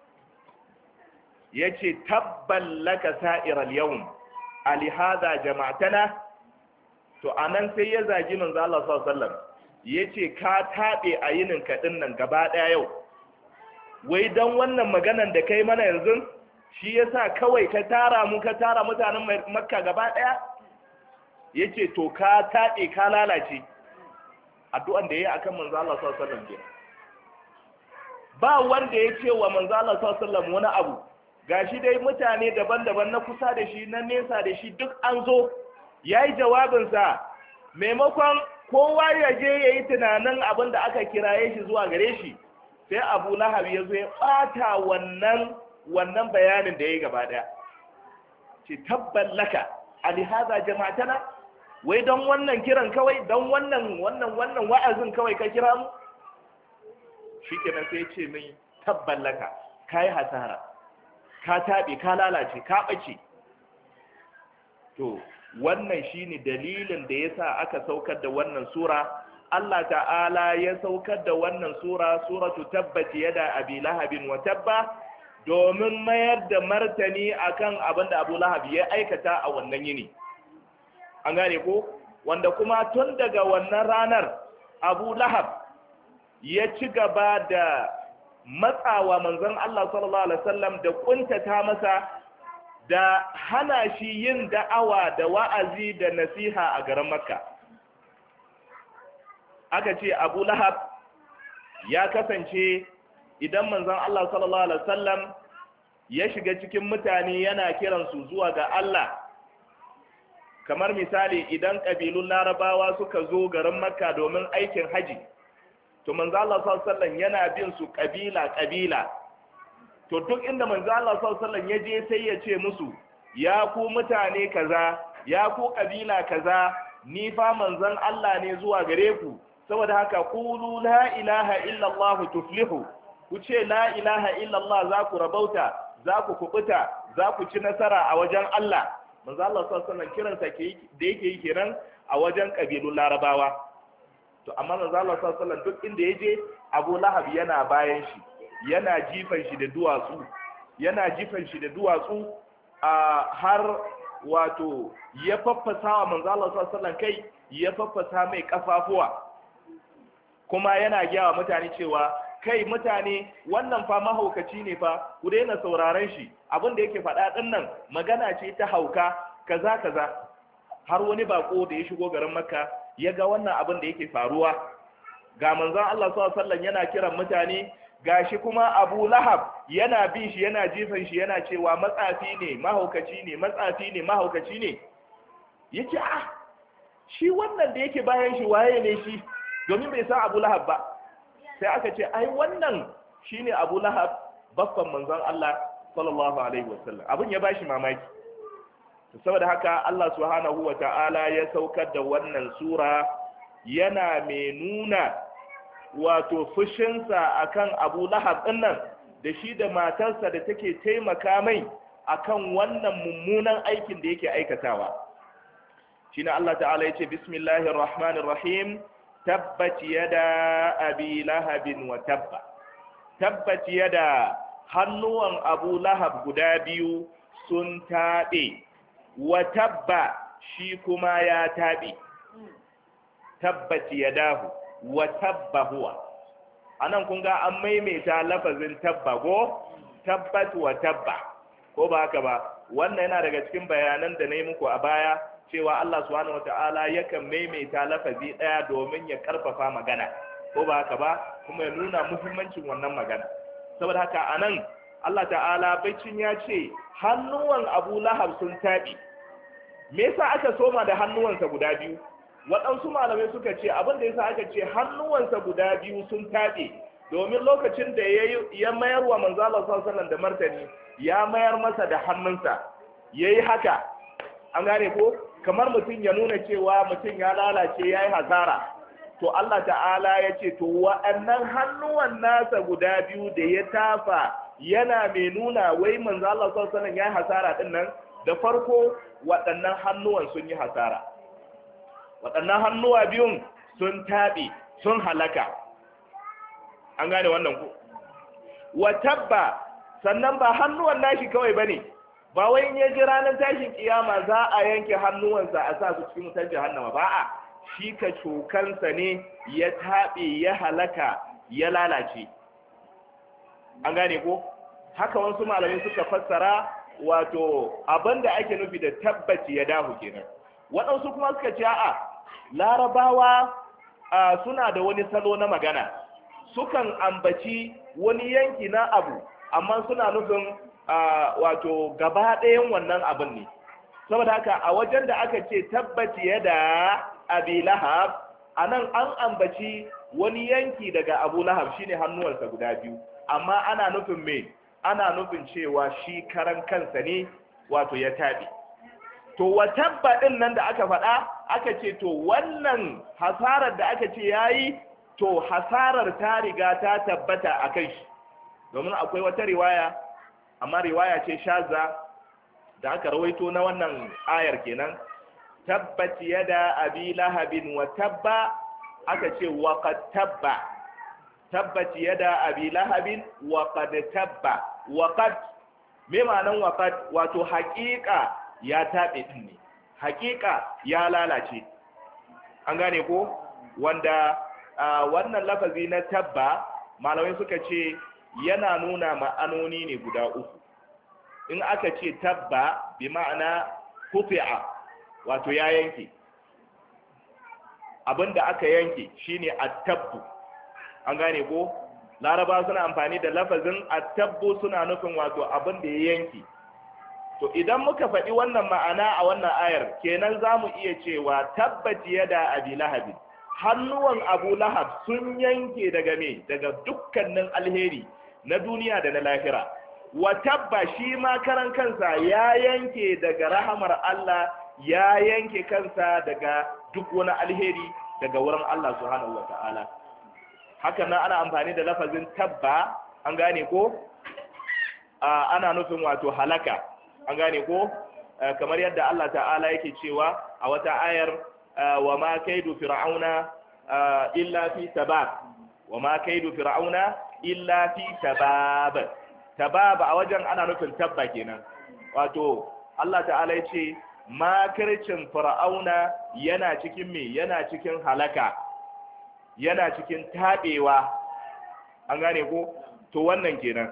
Yace tabbal laka sa'iral yawm alihada jama'tana. To anan sai ya zagi manzo Allah sallallahu alaihi wasallam, yace ka tabe a yinin ka nan gaba daya yau, wai dan wannan maganan da kai mana yanzu shi yasa kawai ka tara mu ka tara mutanen Makka gaba daya. Yace to ka tabe ka lalace. Addu'an da yayi akan manzo Allah sallallahu alaihi wasallam, ba wanda ya ce wa manzo Allah sallallahu alaihi wasallam wani abu. Gashi dai mutane daban-daban na kusa da shi, na nesa da shi, duk an zo yayi jawabinsa, maimakon kowa ya je yayi tunanin abin da aka kiraye shi zuwa gare shi, sai Abu Lahab ya zo ya bata wannan wannan bayanin da yayi gaba daya. Ce tabban laka alihaza jama'atana, wai don wannan kiran kawai, don wannan wannan wannan wa'azin kawai ka kira mu? Shikenan sai ce mai tabban laka, kai hasara, ka tabe, ka lalace, ka bace. To wannan shine dalilin da yasa aka saukar da wannan sura. Allah ta'ala ya saukar da wannan sura, suratu tabbat yada abi lahabin wa tabba, domin mayar da martani akan abin da Abu Lahab ya aikata a wannan yini. An gane ko? Wanda kuma tun daga wannan ranar Abu Lahab ya ci gaba da matsawa manzon Allah sallallahu alaihi wasallam da kuntata masa, da hana shi yin da'awa da wa'azi da nasiha a garin Makka. Aka ce Abu Lahab ya kasance idan manzon Allah sallallahu alaihi wasallam ya shiga cikin mutane yana kiransu zuwa ga Allah, kamar misali idan ƙabilun Larabawa suka zo garin Makka domin aikin haji, to manzo Allah sallallahu alaihi wasallam yana bin su ƙabila ƙabila. To duk inda manzo Allah sallallahu alaihi wasallam ya je sai ya ce musu, ya ku mutane kaza, ya ku ƙabila kaza, ni fa manzon Allah ne zuwa gare ku, saboda haka qulu la ilaha illallah tuflihu, ku ce la ilaha illallah za ku rabauta, za ku kubuta, za ku ci nasara a wajen Allah. Manzo Allah sallallahu alaihi wasallam kiransa da yake yi kenan a wajen kabilun Larabawa. To amma manzo Allah sallallahu alaihi wasallam duk inda yaje, Abu Lahab yana bayan shi, yana jifan shi da duwatsu, yana jifan shi da duwatsu a har wato ya faffasa wa manzo Allah sallallahu alaihi wasallam kai, ya faffasa mai kafafuwa, kuma yana gyawa mutane cewa kai mutane wannan fa mahaukaci ne fa, ku daina sauraron shi, abin da yake faɗa ɗin nan magana ce ta hauka kaza kaza. Har wani bako da ya shigo garin Makka ya ga wannan abin da yake faruwa, ga manzon Allah sallallahu alaihi wasallam yana kiran mutane, gashi kuma Abu Lahab yana bin shi, yana jifan shi, yana cewa matsafi ne, mahaukaci ne, matsafi ne, mahaukaci ne. Yace ah, shi wannan da yake bayan shi waye ne shi, domin bai san Abu Lahab ba. Sai aka ce ai wannan shine Abu Lahab, baffan manzon Allah sallallahu alaihi wasallam. Abin ya bashi mamaki. Saboda haka Allah subhanahu wata'ala ya saukar da wannan sura yana mai nuna wato fushinsa akan Abu Lahab dinnan, da shi da matarsa da take taimaka mai akan wannan mummunan aikin da yake aikatawa. Shine Allah ta'ala yace bismillahir rahmanir rahim, tabbat yada abi lahabin wa tabba. Tabbat yada, hannuwan Abu Lahab guda biyu sun taɓe, wa tabba, shi kuma ya taɓe. Tabbat yadahu wa tabba huwa. Anan kun ga an maimaita lafazin tabba ko tabbat wa tabba, ko ba haka ba? Wannan yana daga cikin bayanan da na yi muku a baya, cewa Allah subhanahu wata'ala yakan maimaita lafazi ɗaya domin ya karfafa magana, ko ba haka ba, kuma ya nuna muhimmancin wannan magana. Saboda haka anan Allah ta'ala baicin ya ce hannuwan Abu Lahab sun taɓi. Me yasa aka soma da hannuwansa guda biyu? Waɗansu malamai suka ce abin da yasa aka ce hannuwansa guda biyu sun taɓe domin lokacin da ya mayar wa manzo Allah sallallahu alaihi wasallam da martani ya mayar masa da hannunsa yayi haka, an gane ko, kamar mutum ya nuna cewa mutum ya lalace yayi hasara. To Allah ta'ala ya ce to wa'annan hannuwan nasa guda biyu da ya tafa yana mai nuna wai manzo Allah sallallahu alaihi wasallam yayi hasara din nan, da farko waɗannan hannuwan sun yi hasara, waɗannan hannuwa biyun sun taɓe sun halaka, an gane wannan ku. Wa tabba, sannan ba hannuwan nashi kawai bane, ba wai in ya ji ranar tashin kiyama za a yanke hannuwansa a sa su cikin wutar jahannama ba, a shi ka cokansa ne ya taɓe ya halaka ya lalace, an gane ko. Haka wasu malamai suka fassara wato abinda ake nufi da tabbaci ya dahu kenan. Waɗansu kuma suka ce a'a, larabawa suna da wani salo na magana, sukan ambaci wani yanki na abu amma suna nufin wato gaba ɗayan wannan abin ne. Saboda haka a wajen da aka ce tabbaci ya da Abi Lahab, a nan an ambaci wani yanki daga Abu Lahab shine hannuwarsa guda biyu, amma ana nufin me? Ana nufin cewa shi karan kansa ne wato ya taɓe. To wa tabba ɗin nan da aka faɗa, aka ce to wannan hasarar da aka ce ya yi, to hasarar ta riga ta tabbata a kan shi. Domin akwai wata riwaya, amma riwaya ce shaza da aka rawaito na wannan ayar kenan. Tabbat yada abi lahabin wa tabba, aka ce wa qad tabba. Tabbat yada abi lahabin wa qad tabba. Wa qad, me ma'anan wa qad? Wato haƙiƙa ya taɓe ɗin ne, haƙiƙa ya lalace, an gane ko. Wanda wannan lafazi na tabba malamai suka ce yana nuna ma'anoni ne guda uku. In aka ce tabba bi ma'ana kufi'a, wato ya yanke, abinda aka yanke shine at-tabbu, an gane ko. Laraba suna amfani da lafazin at-tabbu suna nufin wato abinda ya yanke. To idan muka faɗi wannan ma'ana a wannan ayar, kenan za mu iya cewa tabbaci yada abi lahabin, hannuwan Abu Lahab sun yanke daga me? Daga dukkanin alheri na duniya da na lahira. Wa tabba, shi ma karan kansa ya yanke daga rahamar Allah, ya yanke kansa daga duk wani alheri daga wurin Allah subhanahu wa ta'ala. Haka nan ana amfani da lafazin tabba, an gane ko, ana nufin wato halaka, an gane ko, kamar yadda Allah ta'ala yake cewa a wata ayar, wa ma kaidu fir'auna illa fi tabab, wa ma kaidu fir'auna illa fi tabab. Tabab a wajen ana nufin tabba kenan, wato Allah ta'ala ya ce makircin fir'auna yana cikin me? Yana cikin halaka, yana cikin tabewa, an gane ko. To wannan kenan.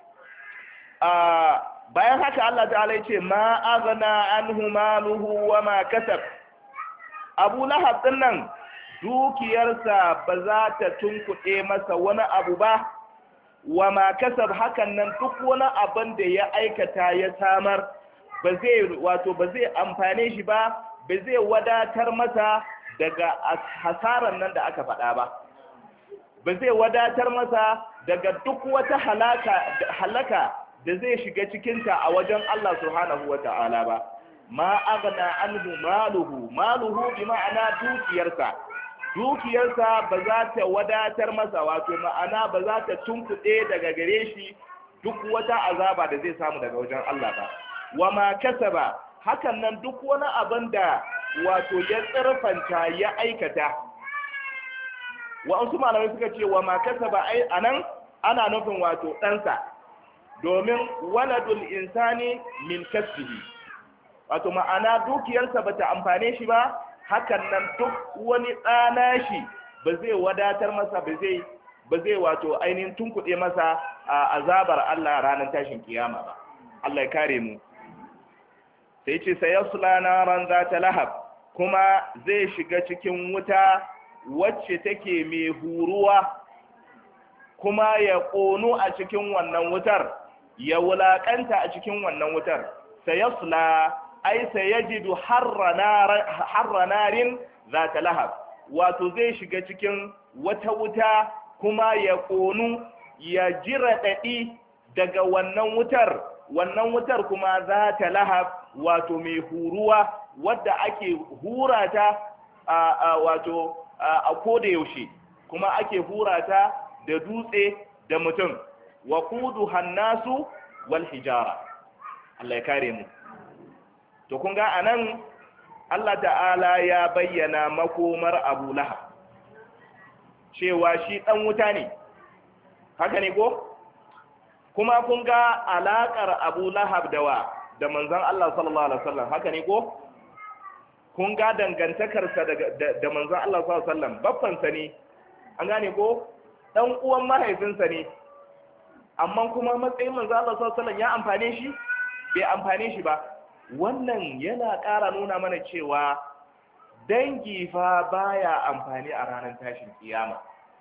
Bayan haka Allah ta'ala ya ce ma aghna anhu maluhu wa ma kasab. Abu Lahab din nan dukiyarsa ba za ta tunkuɗe masa wani abu ba, wa ma kasab, hakan nan duk wani abin da ya aikata ya samar ba zai wato ba zai amfane shi ba, ba zai wadatar masa daga hasaran nan da aka faɗa ba, ba zai wadatar masa daga duk wata halaka halaka da zai shiga cikinta a wajen Allah subhanahu wa ta'ala ba. Ma aghna anhu maluhu, maluhu bi ma'ana dukiyarsa, dukiyarsa ba za ta wadatar masa, wato ma'ana ba za ta tunkuɗe daga gare shi duk wata azaba da zai samu daga wajen Allah ba. Wa ma kasaba, hakan nan duk wani abin da wato ya tsarfanta ya aikata. Wa'ansu malamai suka ce wa ma kasaba ai anan ana nufin wato ɗansa, domin waladul insani min kasbihi, wato ma'ana dukiyarsa bata amfane shi ba, hakan nan duk wani ɗana shi ba zai wadatar masa, ba zai ba zai wato ainihin tunkuɗe masa a azabar Allah ranar tashin kiyama ba. Allah ya kare mu. Sai ce sayasla naran zata lahab, kuma zai shiga cikin wuta wacce take mai huruwa, kuma ya ƙonu a cikin wannan wutar. ya wulakanta a cikin wannan wutar sayasla ai sayajidu harra narin zata lahab wato zai shiga cikin wata wuta kuma ya ƙonu ya ji raɗaɗi daga wannan wutar wannan wutar kuma za ta lahab wato mai huruwa wadda ake hurata a wato a koda yaushe kuma ake hurata da dutse da mutum wa qudu hannasu wal hijara Allah ya kare mu to kun ga anan Allah ta'ala ya bayyana makomar Abu Lahab cewa shi dan wuta ne haka ne ko kuma kun ga alakar Abu Lahab da wa da manzon Allah sallallahu alaihi wasallam haka ne ko kun ga dangantakarsa da manzon Allah sallallahu alaihi wasallam babbansa ne an gane ko dan uwan mahaifinsa ne amma kuma matsayin manzon Allah sallallahu alaihi wasallam ya amfane shi bai amfane shi ba wannan yana ƙara nuna mana cewa dangi fa baya amfani a ranar tashin kiyama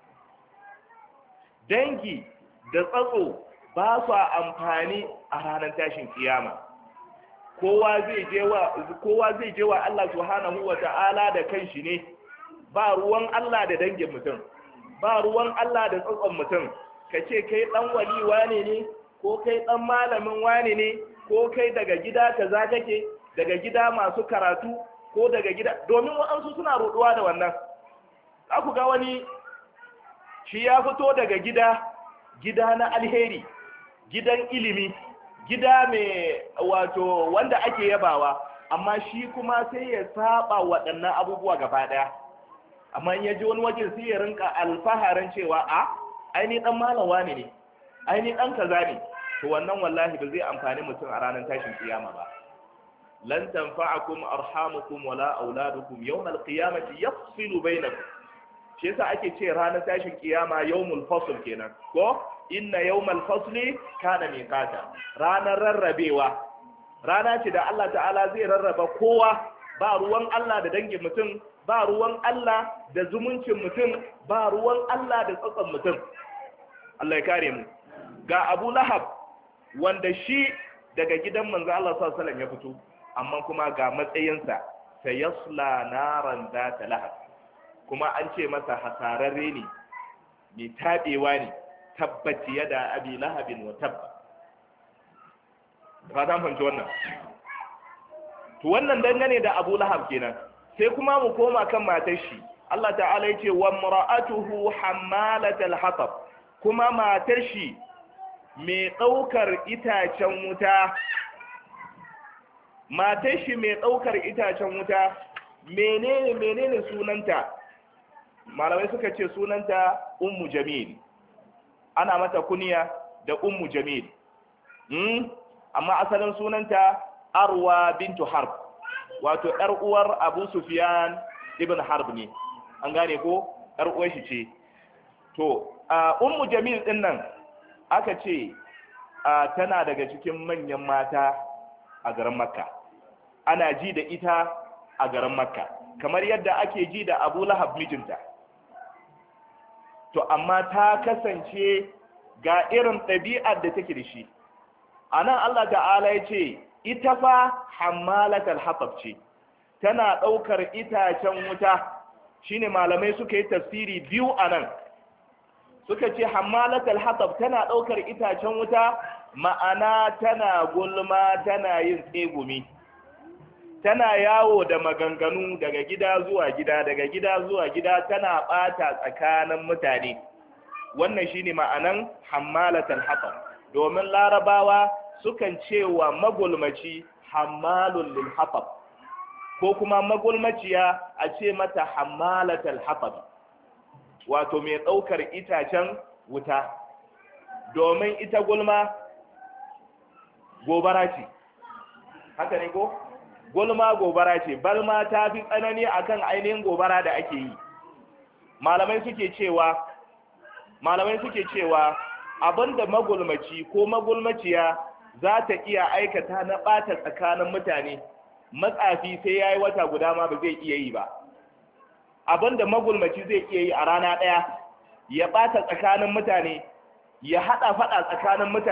dangi da tsatso ba su amfani a ranar tashin kiyama kowa zai je wa kowa zai je wa Allah subhanahu wata'ala da kanshi ne ba ruwan Allah da dangin mutum ba ruwan Allah da tsatson mutum kace kai dan wali wane ne ko kai dan malamin wane ne ko kai daga gida kaza kake daga gida masu karatu ko daga gida domin waɗansu suna roduwa da wannan za ku ga wani shi ya fito daga gida gida na alheri gidan ilimi gida mai wato wanda ake yabawa amma shi kuma sai ya saba waɗannan abubuwa gaba ɗaya amma in ya ji wani waje sai ya rinka alfaharin cewa a aini dan malawa ne ne aini dan kaza ne to wannan wallahi ba zai amfani mutum a ranar tashin kiyama ba lan tanfa'akum arhamukum wala auladukum yawmal qiyamati yafsilu bainakum shi yasa ake ce ranar tashin kiyama yawmul fasl kenan ko inna yawmal fasli kana miqata ranar rarrabewa rana ce da Allah ta'ala zai rarraba kowa ba ruwan Allah da dangin mutum ba ruwan Allah da zumuncin mutum ba ruwan Allah da tsatson mutum Allah ya kare mu ga Abu Lahab wanda shi daga gidan manzo Allah sallallahu alaihi wasallam ya fito amma kuma ga matsayinsa sayasla naran zata lahab kuma an ce masa hasararre ne mai tabewa ne tabbati yada abi lahabin wa tabba ba zan fahimci wannan to wannan dangane da Abu Lahab kenan sai kuma mu koma kan matar shi Allah ta'ala ya ce wa mar'atuhu hammalatal hatab kuma matar shi mai ɗaukar itacen wuta matar shi mai ɗaukar itacen wuta menene menene sunanta malamai suka ce sunanta ummu jamil ana mata kuniya da ummu jamil hmm? amma asalin sunanta arwa bintu harb wato yar uwar abu sufyan ibn harb ne an gane ko yar uwar shi ce to ummu jamil din nan aka ce tana daga cikin manyan mata a garin makka ana ji da ita a garin makka kamar yadda ake ji da abu lahab mijinta to amma ta kasance ga irin ɗabi'ar da take da shi a nan Allah ta'ala ya ce ita fa hammalatal hatab ce tana ɗaukar itacen wuta shine malamai suka yi tafsiri biyu a nan suka ce hammalatal hatab tana ɗaukar itacen wuta ma'ana tana gulma tana yin tsegumi tana yawo da maganganu daga gida zuwa gida daga gida zuwa gida tana ɓata tsakanin mutane wannan shine ma'anan hammalatal hatab domin larabawa sukan cewa magulmaci hammalun lil hatab ko kuma magulmaciya a ce mata hammalatal hatab wato mai ɗaukar itacen wuta domin ita gulma gobara ce haka ne ko gulma gobara ce balma ta fi tsanani akan ainihin gobara da ake yi malamai suke cewa malamai suke cewa abinda magulmaci ko magulmaciya za ta iya aikata na ɓata tsakanin mutane matsafi sai ya yi wata guda ma ba zai iya yi ba abinda magulmaci zai iya yi a rana ɗaya ya ɓata tsakanin mutane ya haɗa faɗa tsakanin mutane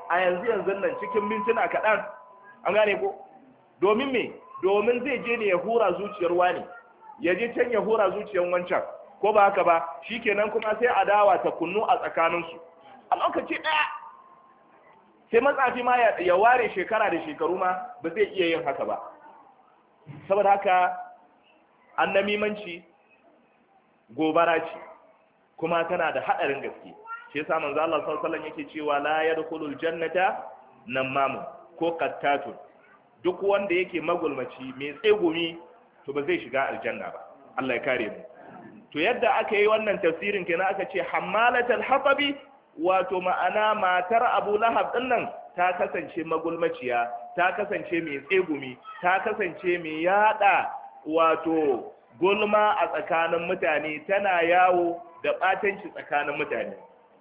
a yanzu yanzu nan cikin mintuna kaɗan, an gane ko? Domin me? Domin zai je ne ya hura zuciyar wani, ya je can ya hura zuciyar wancan, ko ba haka ba? Shikenan kuma sai adawa ta kunnu a tsakaninsu a lokaci ɗaya. Sai matsafi ma ya ware shekara da shekaru ma ba zai iya yin haka ba. Saboda haka annamimanci gobara ce, kuma tana da haɗarin gaske. Shi yasa manzo Allah sallallahu alaihi wasallam yake cewa la yadkhulul jannata namamu ko qattatun. Duk wanda yake magulmaci mai tsegumi to ba zai shiga aljanna ba. Allah ya kare mu. To yadda aka yi wannan tafsirin kenan aka ce hammalatul hatabi, wato ma'ana matar Abu Lahab din nan ta kasance magulmaciya, ta kasance mai tsegumi, ta kasance mai yada wato gulma a tsakanin mutane, tana yawo da batanci tsakanin mutane.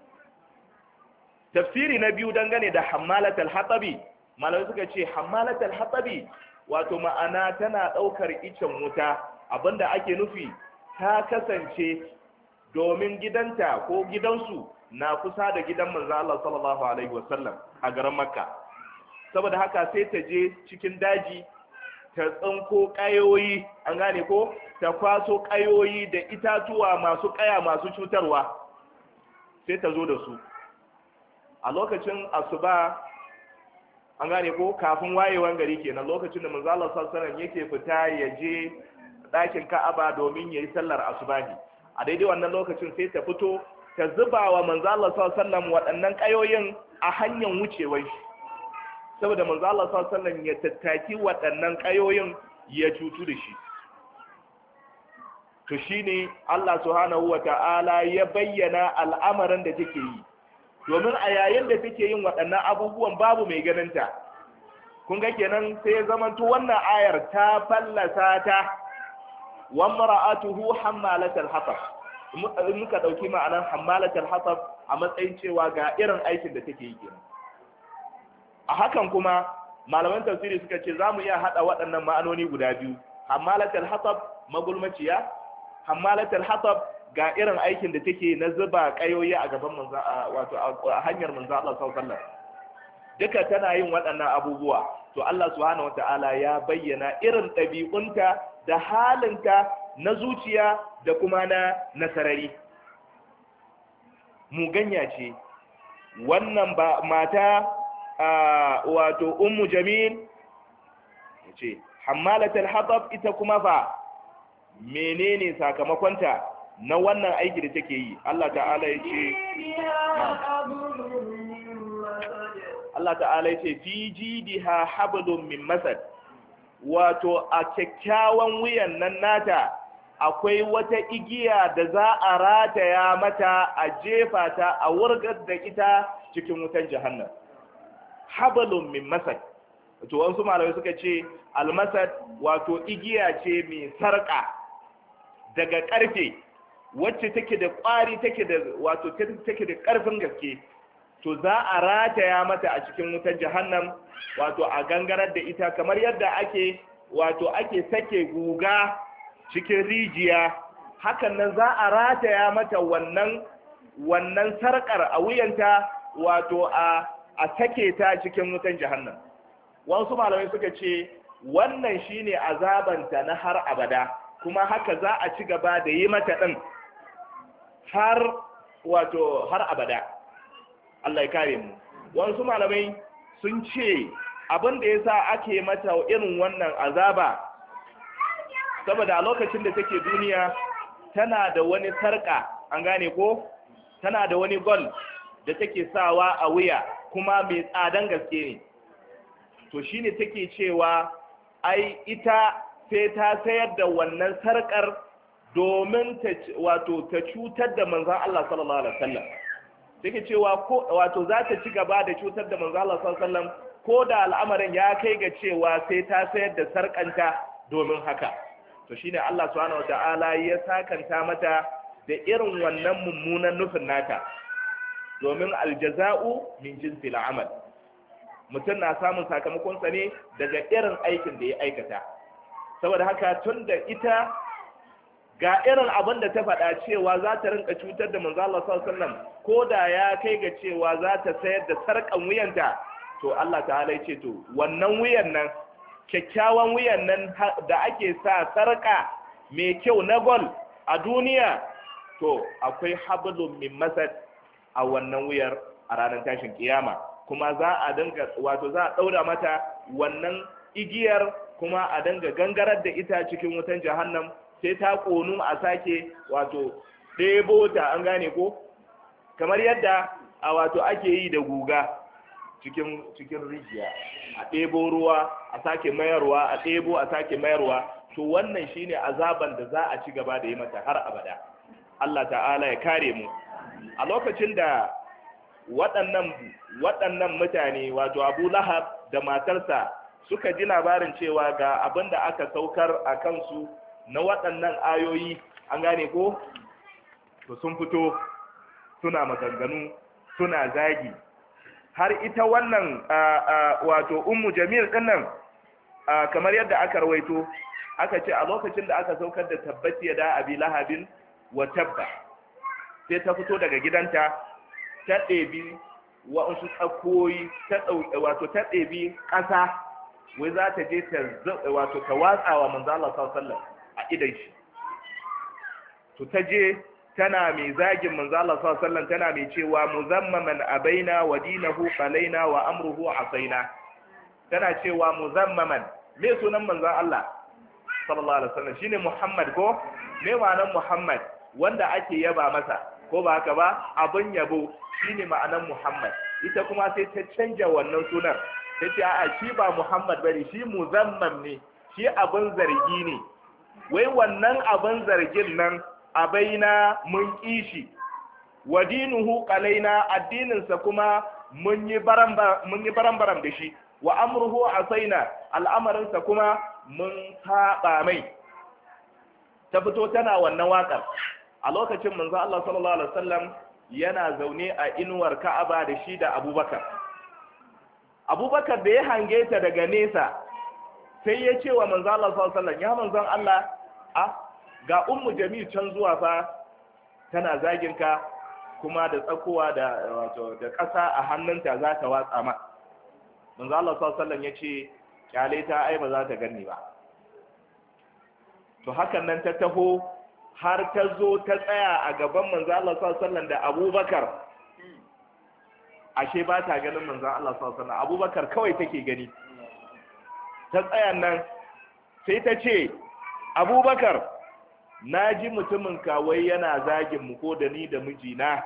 Tafsiri na biyu dangane da hammalatul hatabi, malamai suka ce hammalatul hatabi wato ma'ana tana daukar icen wuta. Abinda ake nufi, ta kasance domin gidanta ko gidansu na kusa da gidan manzo Allah sallallahu alaihi wasallam a garin Makka. Saboda haka sai ta je cikin daji ta tsinko kayoyi, an gane ko, ta kwaso kayoyi da itatuwa masu kaya masu cutarwa, sai ta zo da su a lokacin asuba, an gane ko, kafin wayewan gari kenan, lokacin da manzo Allah sallallahu alaihi wasallam yake fita ya je ɗakin Ka'aba domin yayi sallar asubahi. A daidai wannan lokacin sai ta fito ta zuba wa manzo Allah sallallahu alaihi wasallam waɗannan kayoyin a hanyar wucewar shi, saboda manzo Allah sallallahu alaihi wasallam ya tattaki waɗannan kayoyin ya cutu da shi. To shine Allah subhanahu wata'ala ya bayyana al'amarin da take yi, domin a yayin da take yin waɗannan abubuwan babu mai ganinta. Kun ga kenan sai ya zamanto wannan ayar ta fallasa ta, wa mar'atuhu hammalatul hatab. Muka dauki ma'anar hammalatul hatab a matsayin cewa ga irin aikin da take yi kenan. A hakan kuma malaman tafsiri suka ce za mu iya hada waɗannan ma'anoni guda biyu, hammalatul hatab magulmaciya, hammalatul hatab ga irin aikin da take na zuba kayoyi a gaban manzo, wato a hanyar manzo Allah sallallahu alaihi wasallam. Duka tana yin waɗannan abubuwa. To Allah subhanahu wata'ala ya bayyana irin ɗabi'unta da halinta na zuciya da kuma na nasarari. Muganya ce wannan ba mata wato ummu jamil ce hammalatul hatab, ita kuma fa menene sakamakonta na wannan aiki da take yi? Allah ta'ala ya ce Allah ta'ala ya ce fi jidiha hablum min masad, wato a kyakkyawan wuyan nan nata akwai wata igiya da za a rataya mata, a jefa ta, a wurgar da ita cikin wutan jahannam. Hablum min masad, to wasu malamai suka ce almasad wato igiya ce mai sarƙa daga ƙarfe, wacce take da ƙwari, take da wato take da ƙarfin gaske. To za a rataya mata a cikin wutar jahannam, wato a gangarar da ita kamar yadda ake wato ake sake guga cikin rijiya, hakan nan za a rataya mata wannan wannan sarkar a wuyanta, wato a a sake ta cikin wutar jahannam. Wasu malamai suka ce wannan shine azabanta na har abada, kuma haka za a ci gaba da yi mata din har wato har abada. Allah ya kare mu. Wasu malamai sun ce abin da yasa ake mata irin wannan azaba, saboda a lokacin da take duniya tana da wani sarka, an gane ko, tana da wani gol da take sawa a wuya, kuma mai tsadan gaske ne. To shine take cewa ai ita sai ta sayar da wannan sarkar domin ta wato ta cutar da manzon Allah sallallahu alaihi wasallam. Take cewa ko wato za ta ci gaba da cutar da manzo Allah sallallahu alaihi wasallam, ko da al'amarin ya kai ga cewa sai ta sayar da sarkanta domin haka. To shine Allah subhanahu wataala ya sakanta mata da irin wannan mummunan nufin nata, domin aljaza'u min jinsil amal. Mutum na samun sakamakon sa ne daga irin aikin da ya aikata. Saboda haka tun da ita ga irin abin da ta faɗa cewa za ta rinka cutar da manzo Allah sallallahu alaihi wasallam ko da ya kai ga cewa za ta sayar da sarkan wuyanta, to Allah ta'ala ya ce to wannan wuyan nan kyakkyawan wuyan nan da ake sa sarka mai kyau na gol a duniya, to akwai hablum min masad a wannan wuyar a ranar tashin kiyama, kuma za a dinga wato za a daura mata wannan igiyar, kuma a dinga gangarar da ita cikin wutan jahannam sai ta konu a sake wato ɗebo ta, an gane ko, kamar yadda a wato ake yi da guga cikin cikin rijiya, a ɗebo ruwa a sake mayarwa, a ɗebo a sake mayarwa. To wannan shine azaban da za a ci gaba da yi mata har abada. Allah ta'ala ya kare mu. A lokacin da waɗannan waɗannan mutane wato Abu Lahab da matarsa suka ji labarin cewa ga abin da aka saukar a kansu na waɗannan ayoyi, an gane ko, to sun fito suna maganganu suna zagi, har ita wannan wato Ummu Jamil dinnan kamar yadda aka rawaito, aka ce a lokacin da aka saukar da tabbat yada Abi Lahabin wa tabba, sai ta fito daga gidanta ta ɗebi wasu tsakoyi, ta wato ta ɗebi ƙasa, wai za ta je ta wato ta watsawa manzo Allah sallallahu alaihi wasallam a idan shi. To ta je tana mai zagin manzo Allah sallallahu alaihi wasallam, tana mai cewa muzammaman abaina wa dinahu qalaina wa amruhu asaina, tana cewa muzammaman, me sunan manzo Allah sallallahu alaihi wasallam shine Muhammad ko, me ma'anar Muhammad? Wanda ake yaba masa, ko ba haka ba, abin yabo shine ma'anar Muhammad. Ita kuma sai ta canja wannan sunan, ta ce a'a shi ba Muhammad bane, shi muzammam ne, shi abin zargi ne. Wai wannan abin zargin nan abaina mun kishi, wa dinuhu qalaina, addininsa kuma mun yi barambaram mun yi barambaram da shi, wa amruhu asaina, al'amarinsa kuma mun saba mai. Ta fito tana wannan waƙar a lokacin manzo Allah sallallahu alaihi wasallam yana zaune a inuwar Ka'aba da shi da Abubakar. Abubakar da ya hange ta daga nesa sai ya ce wa manzo Allah sallallahu alaihi wasallam, ya manzon Allah, a ga Ummu Jamil can zuwa fa tana zagin ka, kuma da tsakowa da wato da ƙasa a hannunta za ta watsa ma. Manzo Allah sallallahu alaihi wasallam ya ce kyale ta, ai ba za ta ganni ba. To hakan nan ta taho har ta zo ta tsaya a gaban manzo Allah sallallahu alaihi wasallam da Abubakar. Ashe ba ta ganin manzo Allah sallallahu alaihi wasallam, Abubakar kawai take gani. Ta tsaya nan sai ta ce, Abubakar, na ji mutumin kawai yana zagin mu ko da ni da mijina.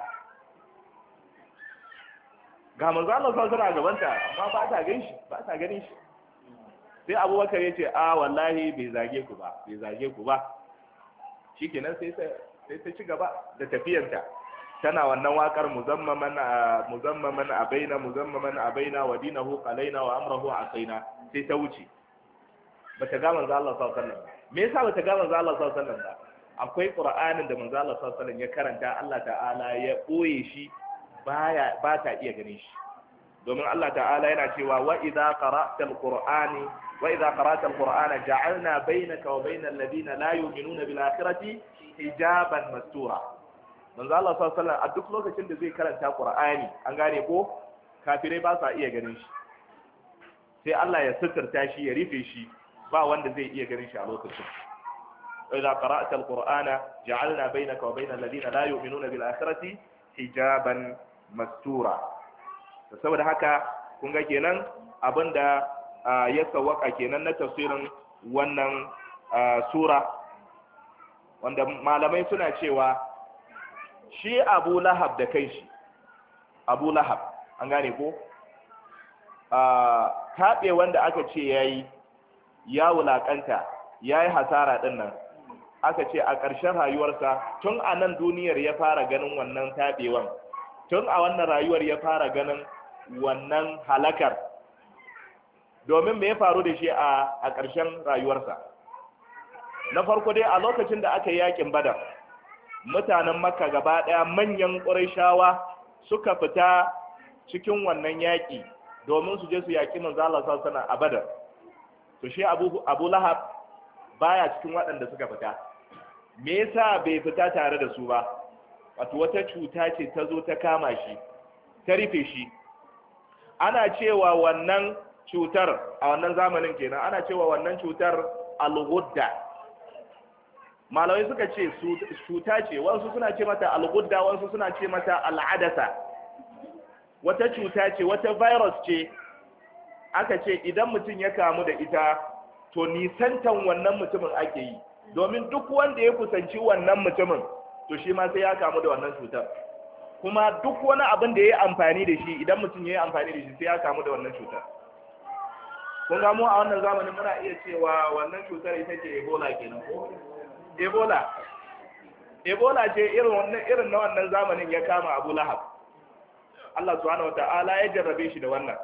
Ga manzo Allah sallallahu alaihi wasallam a gabanta, amma ba ta ganin shi, ba ta ganin shi. Sai Abubakar ya ce, a wallahi bai zage ku ba, bai zage ku ba. Shikenan sai sai ta ci gaba da tafiyarta, tana wannan wakar muzammaman muzammaman abaina muzammaman abaina wa dinahu qalaina wa amruhu asaina, sai ta wuce. Bata ga manzo Allah sallallahu alaihi wasallam. Me yasa bata ga manzo Allah sallallahu alaihi wasallam ba? Akwai Qur'anin da manzo Allah sallallahu alaihi wasallam ya karanta, Allah ta'ala ya boye shi, baya ba ta iya ganin shi. Domin Allah ta'ala yana cewa wa idza qara'ta al-qur'ani wa idza qara'ta al-qur'ana ja'alna bainaka wa bainal ladina la yu'minuna bil akhirati hijaban mastura. Manzo Allah sallallahu alaihi wasallam a duk lokacin da zai karanta Qur'ani, an gane ko, kafirai ba sa iya ganin shi. Sai Allah ya suturta shi, ya rufe shi, ba wanda zai iya ganin shi a lokacin. idza qara'ta al-qur'ana ja'alna bainaka wa bainal ladina la yu'minuna bil akhirati hijaban mastura. Saboda haka kun ga kenan abinda ya sawaka kenan na tafsirin wannan sura, wanda malamai suna cewa shi Abu Lahab da kai shi Abu Lahab, an gane ko, taɓe wanda aka ce yayi ya wulakanta, yayi hasara din nan, aka ce a ƙarshen rayuwarsa tun a nan duniyar ya fara ganin wannan taɓewan, tun a wannan rayuwar ya fara ganin wannan halakar. Domin me ya faru da shi a a ƙarshen rayuwarsa? Na farko dai a lokacin da aka yi yakin Badar, mutanen Makka gaba ɗaya manyan Qurayshawa suka fita cikin wannan yaƙi domin su je su yaƙi manzo Allah sallallahu alaihi wasallam a Badar. To shi Abu Abu Lahab baya cikin waɗanda suka fita. me yasa bai fita tare da su ba wato wata cuta ce ta zo ta kama shi ta rufe shi. Ana cewa wannan cutar a wannan zamanin kenan ana cewa wannan cutar al-ghudda. Malamai suka ce cuta ce, wasu suna ce mata al-ghudda, wasu suna ce mata al-adasa. Wata cuta ce, wata virus ce, aka ce idan mutum ya kamu da ita to nisantan wannan mutumin ake yi, domin duk wanda ya kusanci wannan mutumin to shi ma sai ya kamu da wannan cutar. Kuma duk wani abin da ya yi amfani da shi, idan mutum ya yi amfani da shi sai ya kamu da wannan cutar. Kun ga mu a wannan zamanin muna iya cewa wannan cutar ita ce Ebola kenan ko? Ebola. Ebola ce irin wannan irin na wannan zamanin ya kama Abu Lahab. Allah subhanahu wata'ala ya jarrabe shi da wannan.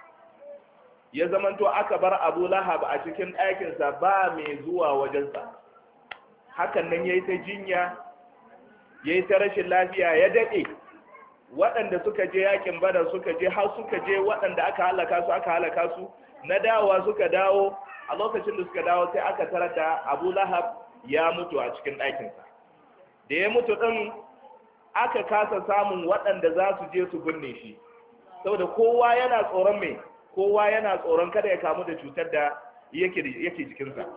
Ya zamanto aka bar Abu Lahab a cikin ɗakinsa ba mai zuwa wajensa. Hakan nan yayi ta jinya, yayi ta rashin lafiya, ya dade. Waɗanda suka je yakin Badar suka je har suka je waɗanda aka halaka su aka halaka su, na dawowa suka dawo, a lokacin da suka dawo sai aka tarar da Abu Lahab ya mutu a cikin ɗakinsa. Da ya mutu ɗin aka kasa samun waɗanda za su je su binne shi, saboda kowa yana tsoron mai kowa yana tsoron kada ya kamu da cutar da yake yake jikinsa.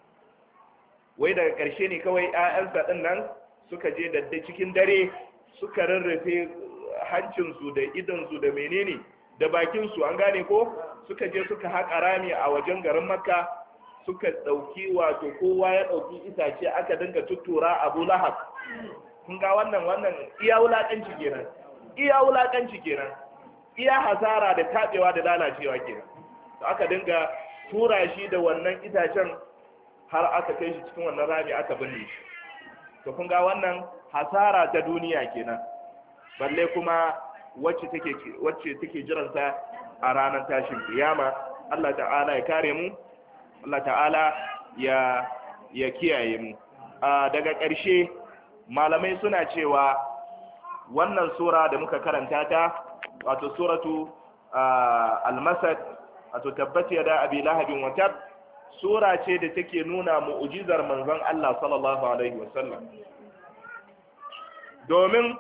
Wai daga ƙarshe ne kawai 'ya'yansa ɗin nan suka je da cikin dare suka rarrafe hancinsu da idonsu da menene da bakinsu, an gane ko, suka je suka haƙa rami a wajen garin Makka, suka ɗauki wato kowa ya ɗauki itace aka dinga tuttura Abu Lahab. Kun ga wannan wannan iya wulaƙanci kenan, iya wulaƙanci kenan, iya hasara da taɓewa da lalacewa kenan. To aka dinga tura shi da wannan itacen har aka kai shi cikin wannan rami aka binne shi. To kun ga wannan hasara ta duniya kenan, balle kuma wacce take wacce take jiransa a ranar tashin kiyama. Allah ta'ala ya kare mu, Allah ta'ala ya ya kiyaye mu. Daga ƙarshe malamai suna cewa wannan sura da muka karanta ta, wato suratu al-Masad, wato tabbat yada abi lahabin wa tab, sura ce da take nuna mu'jizar manzon Allah sallallahu alaihi wasallam. Domin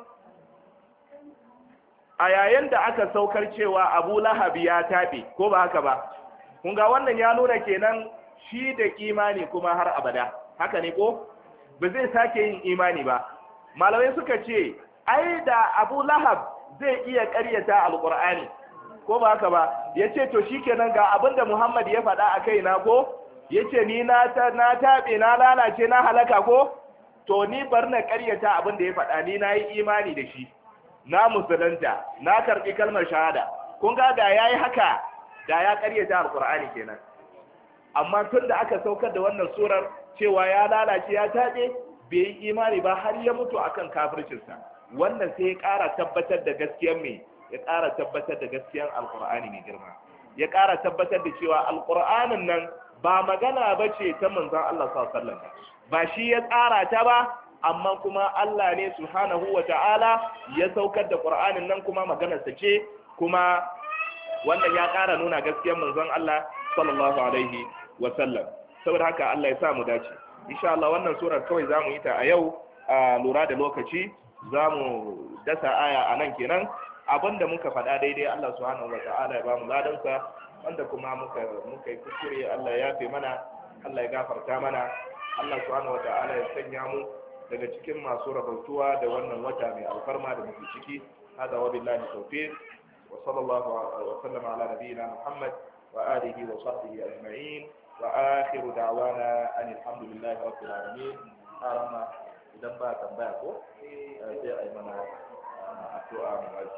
a yayin da aka saukar cewa Abu Lahab ya tabe, ko ba haka ba, kun ga wannan ya nuna kenan shi da imani kuma har abada, haka ne ko? Ba zai sake yin imani ba. Malamai suka ce ai da Abu Lahab zai iya ƙaryata alƙur'ani, ko ba haka ba, ya ce to shikenan ga abinda Muhammad ya faɗa a kaina ko, ya ce ni na taɓe na lalace na halaka ko, to ni bar na ƙaryata abinda ya faɗa, ni na yi imani da shi, na musulunta, na karɓi kalmar shahada. Kun ga da ya yi haka da ya ƙaryata alƙur'ani kenan. Amma tun da aka saukar da wannan surar cewa ya lalace ya taɓe, bai yi imani ba har ya mutu akan kafircinsa, wannan sai ya ƙara tabbatar da gaskiyar mai ya ƙara tabbatar da gaskiyar alƙur'ani mai girma, ya ƙara tabbatar da cewa alƙur'anin nan ba magana ba ce ta manzon Allah sallallahu alaihi wasallam, ba shi ya tsara ta ba, amma kuma Allah ne subhanahu wa ta'ala ya saukar da Qur'anin nan, kuma maganarsa ce, kuma wannan ya ƙara nuna gaskiyar manzon Allah sallallahu alaihi wasallam. Saboda haka Allah ya sa mu dace. Insha Allah wannan surar kawai zamu yi ta a yau, a lura da lokaci zamu dasa aya a nan kenan. Abinda muka faɗa daidai Allah subhanahu wa ta'ala ya ba mu ladansa, wanda kuma muka muka yi kuskure Allah ya yafe mana, Allah ya gafarta mana, Allah subhanahu wa ta'ala ya sanya mu daga cikin masu rabautuwa da wannan wata mai alfarma da muke ciki. Hada wa billahi tawfiq, wa sallallahu wa sallama ala nabiyyina Muhammad wa alihi wa sahbihi ajma'in, wa akhiru da'wana anil hamdulillahi rabbil alamin. Arama idan ba tambaya ko sai ai mana addu'a mu wai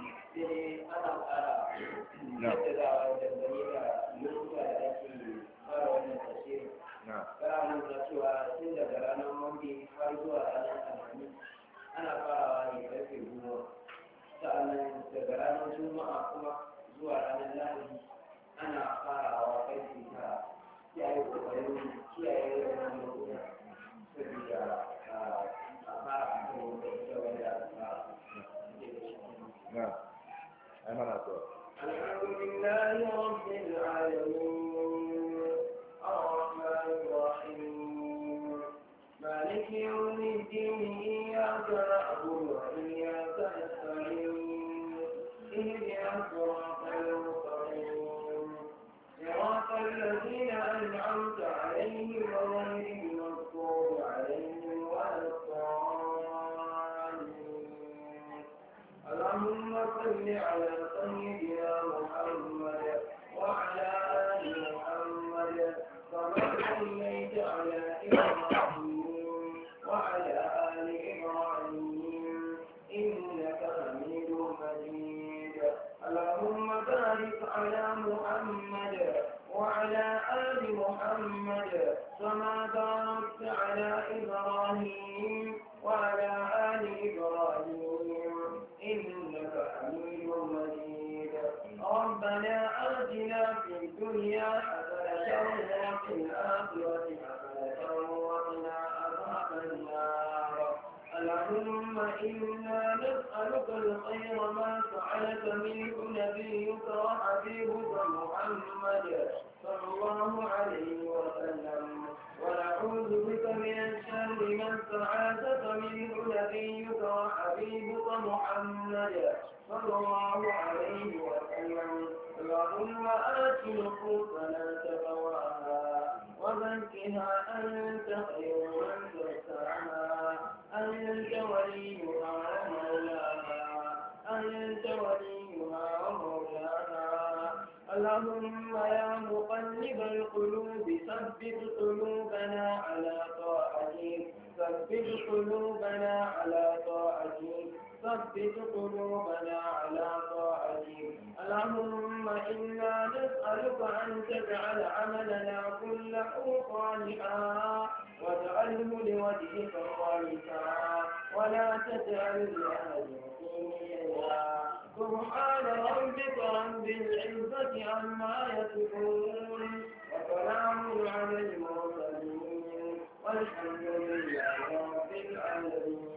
sai ana fara na da dangane da lokuta da ake fara wannan tafsiri. Kana nuna cewa tun daga ranar Monday har zuwa ranar Alhamis ana farawa ne karfe goma, sa'annan daga ranar Juma'a kuma zuwa ranar Lahadi ana farawa karfe tara. Sai a yi ƙoƙarin kiyaye wannan lokuta saboda a fara a kan lokaci wanda aka fara. Na, ai mana so. Alhamdulillahi rabbil alamin. الرحمن الرحيم مالك يوم اهدنا الصراط المستقيم صراط الذين أنعمت عليهم غير المغضوب عليهم ولا الضالين اللهم صل على سيدنا محمد وعلى آل محمد كما صليت على إبراهيم وعلى آل إبراهيم إنك حميد مجيد اللهم بارك على محمد وعلى آل محمد كما باركت على إبراهيم وعلى آل إبراهيم إنك حميد مجيد ربنا آتنا في الدنيا حسنة وفي الآخرة حسنة وقنا عذاب النار اللهم إنا نسألك الخير ما سألك منه نبيك وحبيبك محمد صلى الله عليه وسلم ونعوذ بك من الشر ما استعاذك منه نبيك وحبيبك محمد صلى الله عليه وسلم اللهم آت نفوسنا تقواها وزكها أنت خير من زكاها أنت وليها ومولاها أنت وليها ومولاها اللهم يا مقلب القلوب ثبت قلوبنا على طاعتك ثبت قلوبنا على طاعتك ثبت قلوبنا على طاعتك اللهم إنا نسألك أن تجعل عملنا كله صالحا واجعله لوجهك خالصا ولا تجعل لأحد فيها سبحان ربك رب العزة عما يصفون وسلام على المرسلين والحمد لله رب العالمين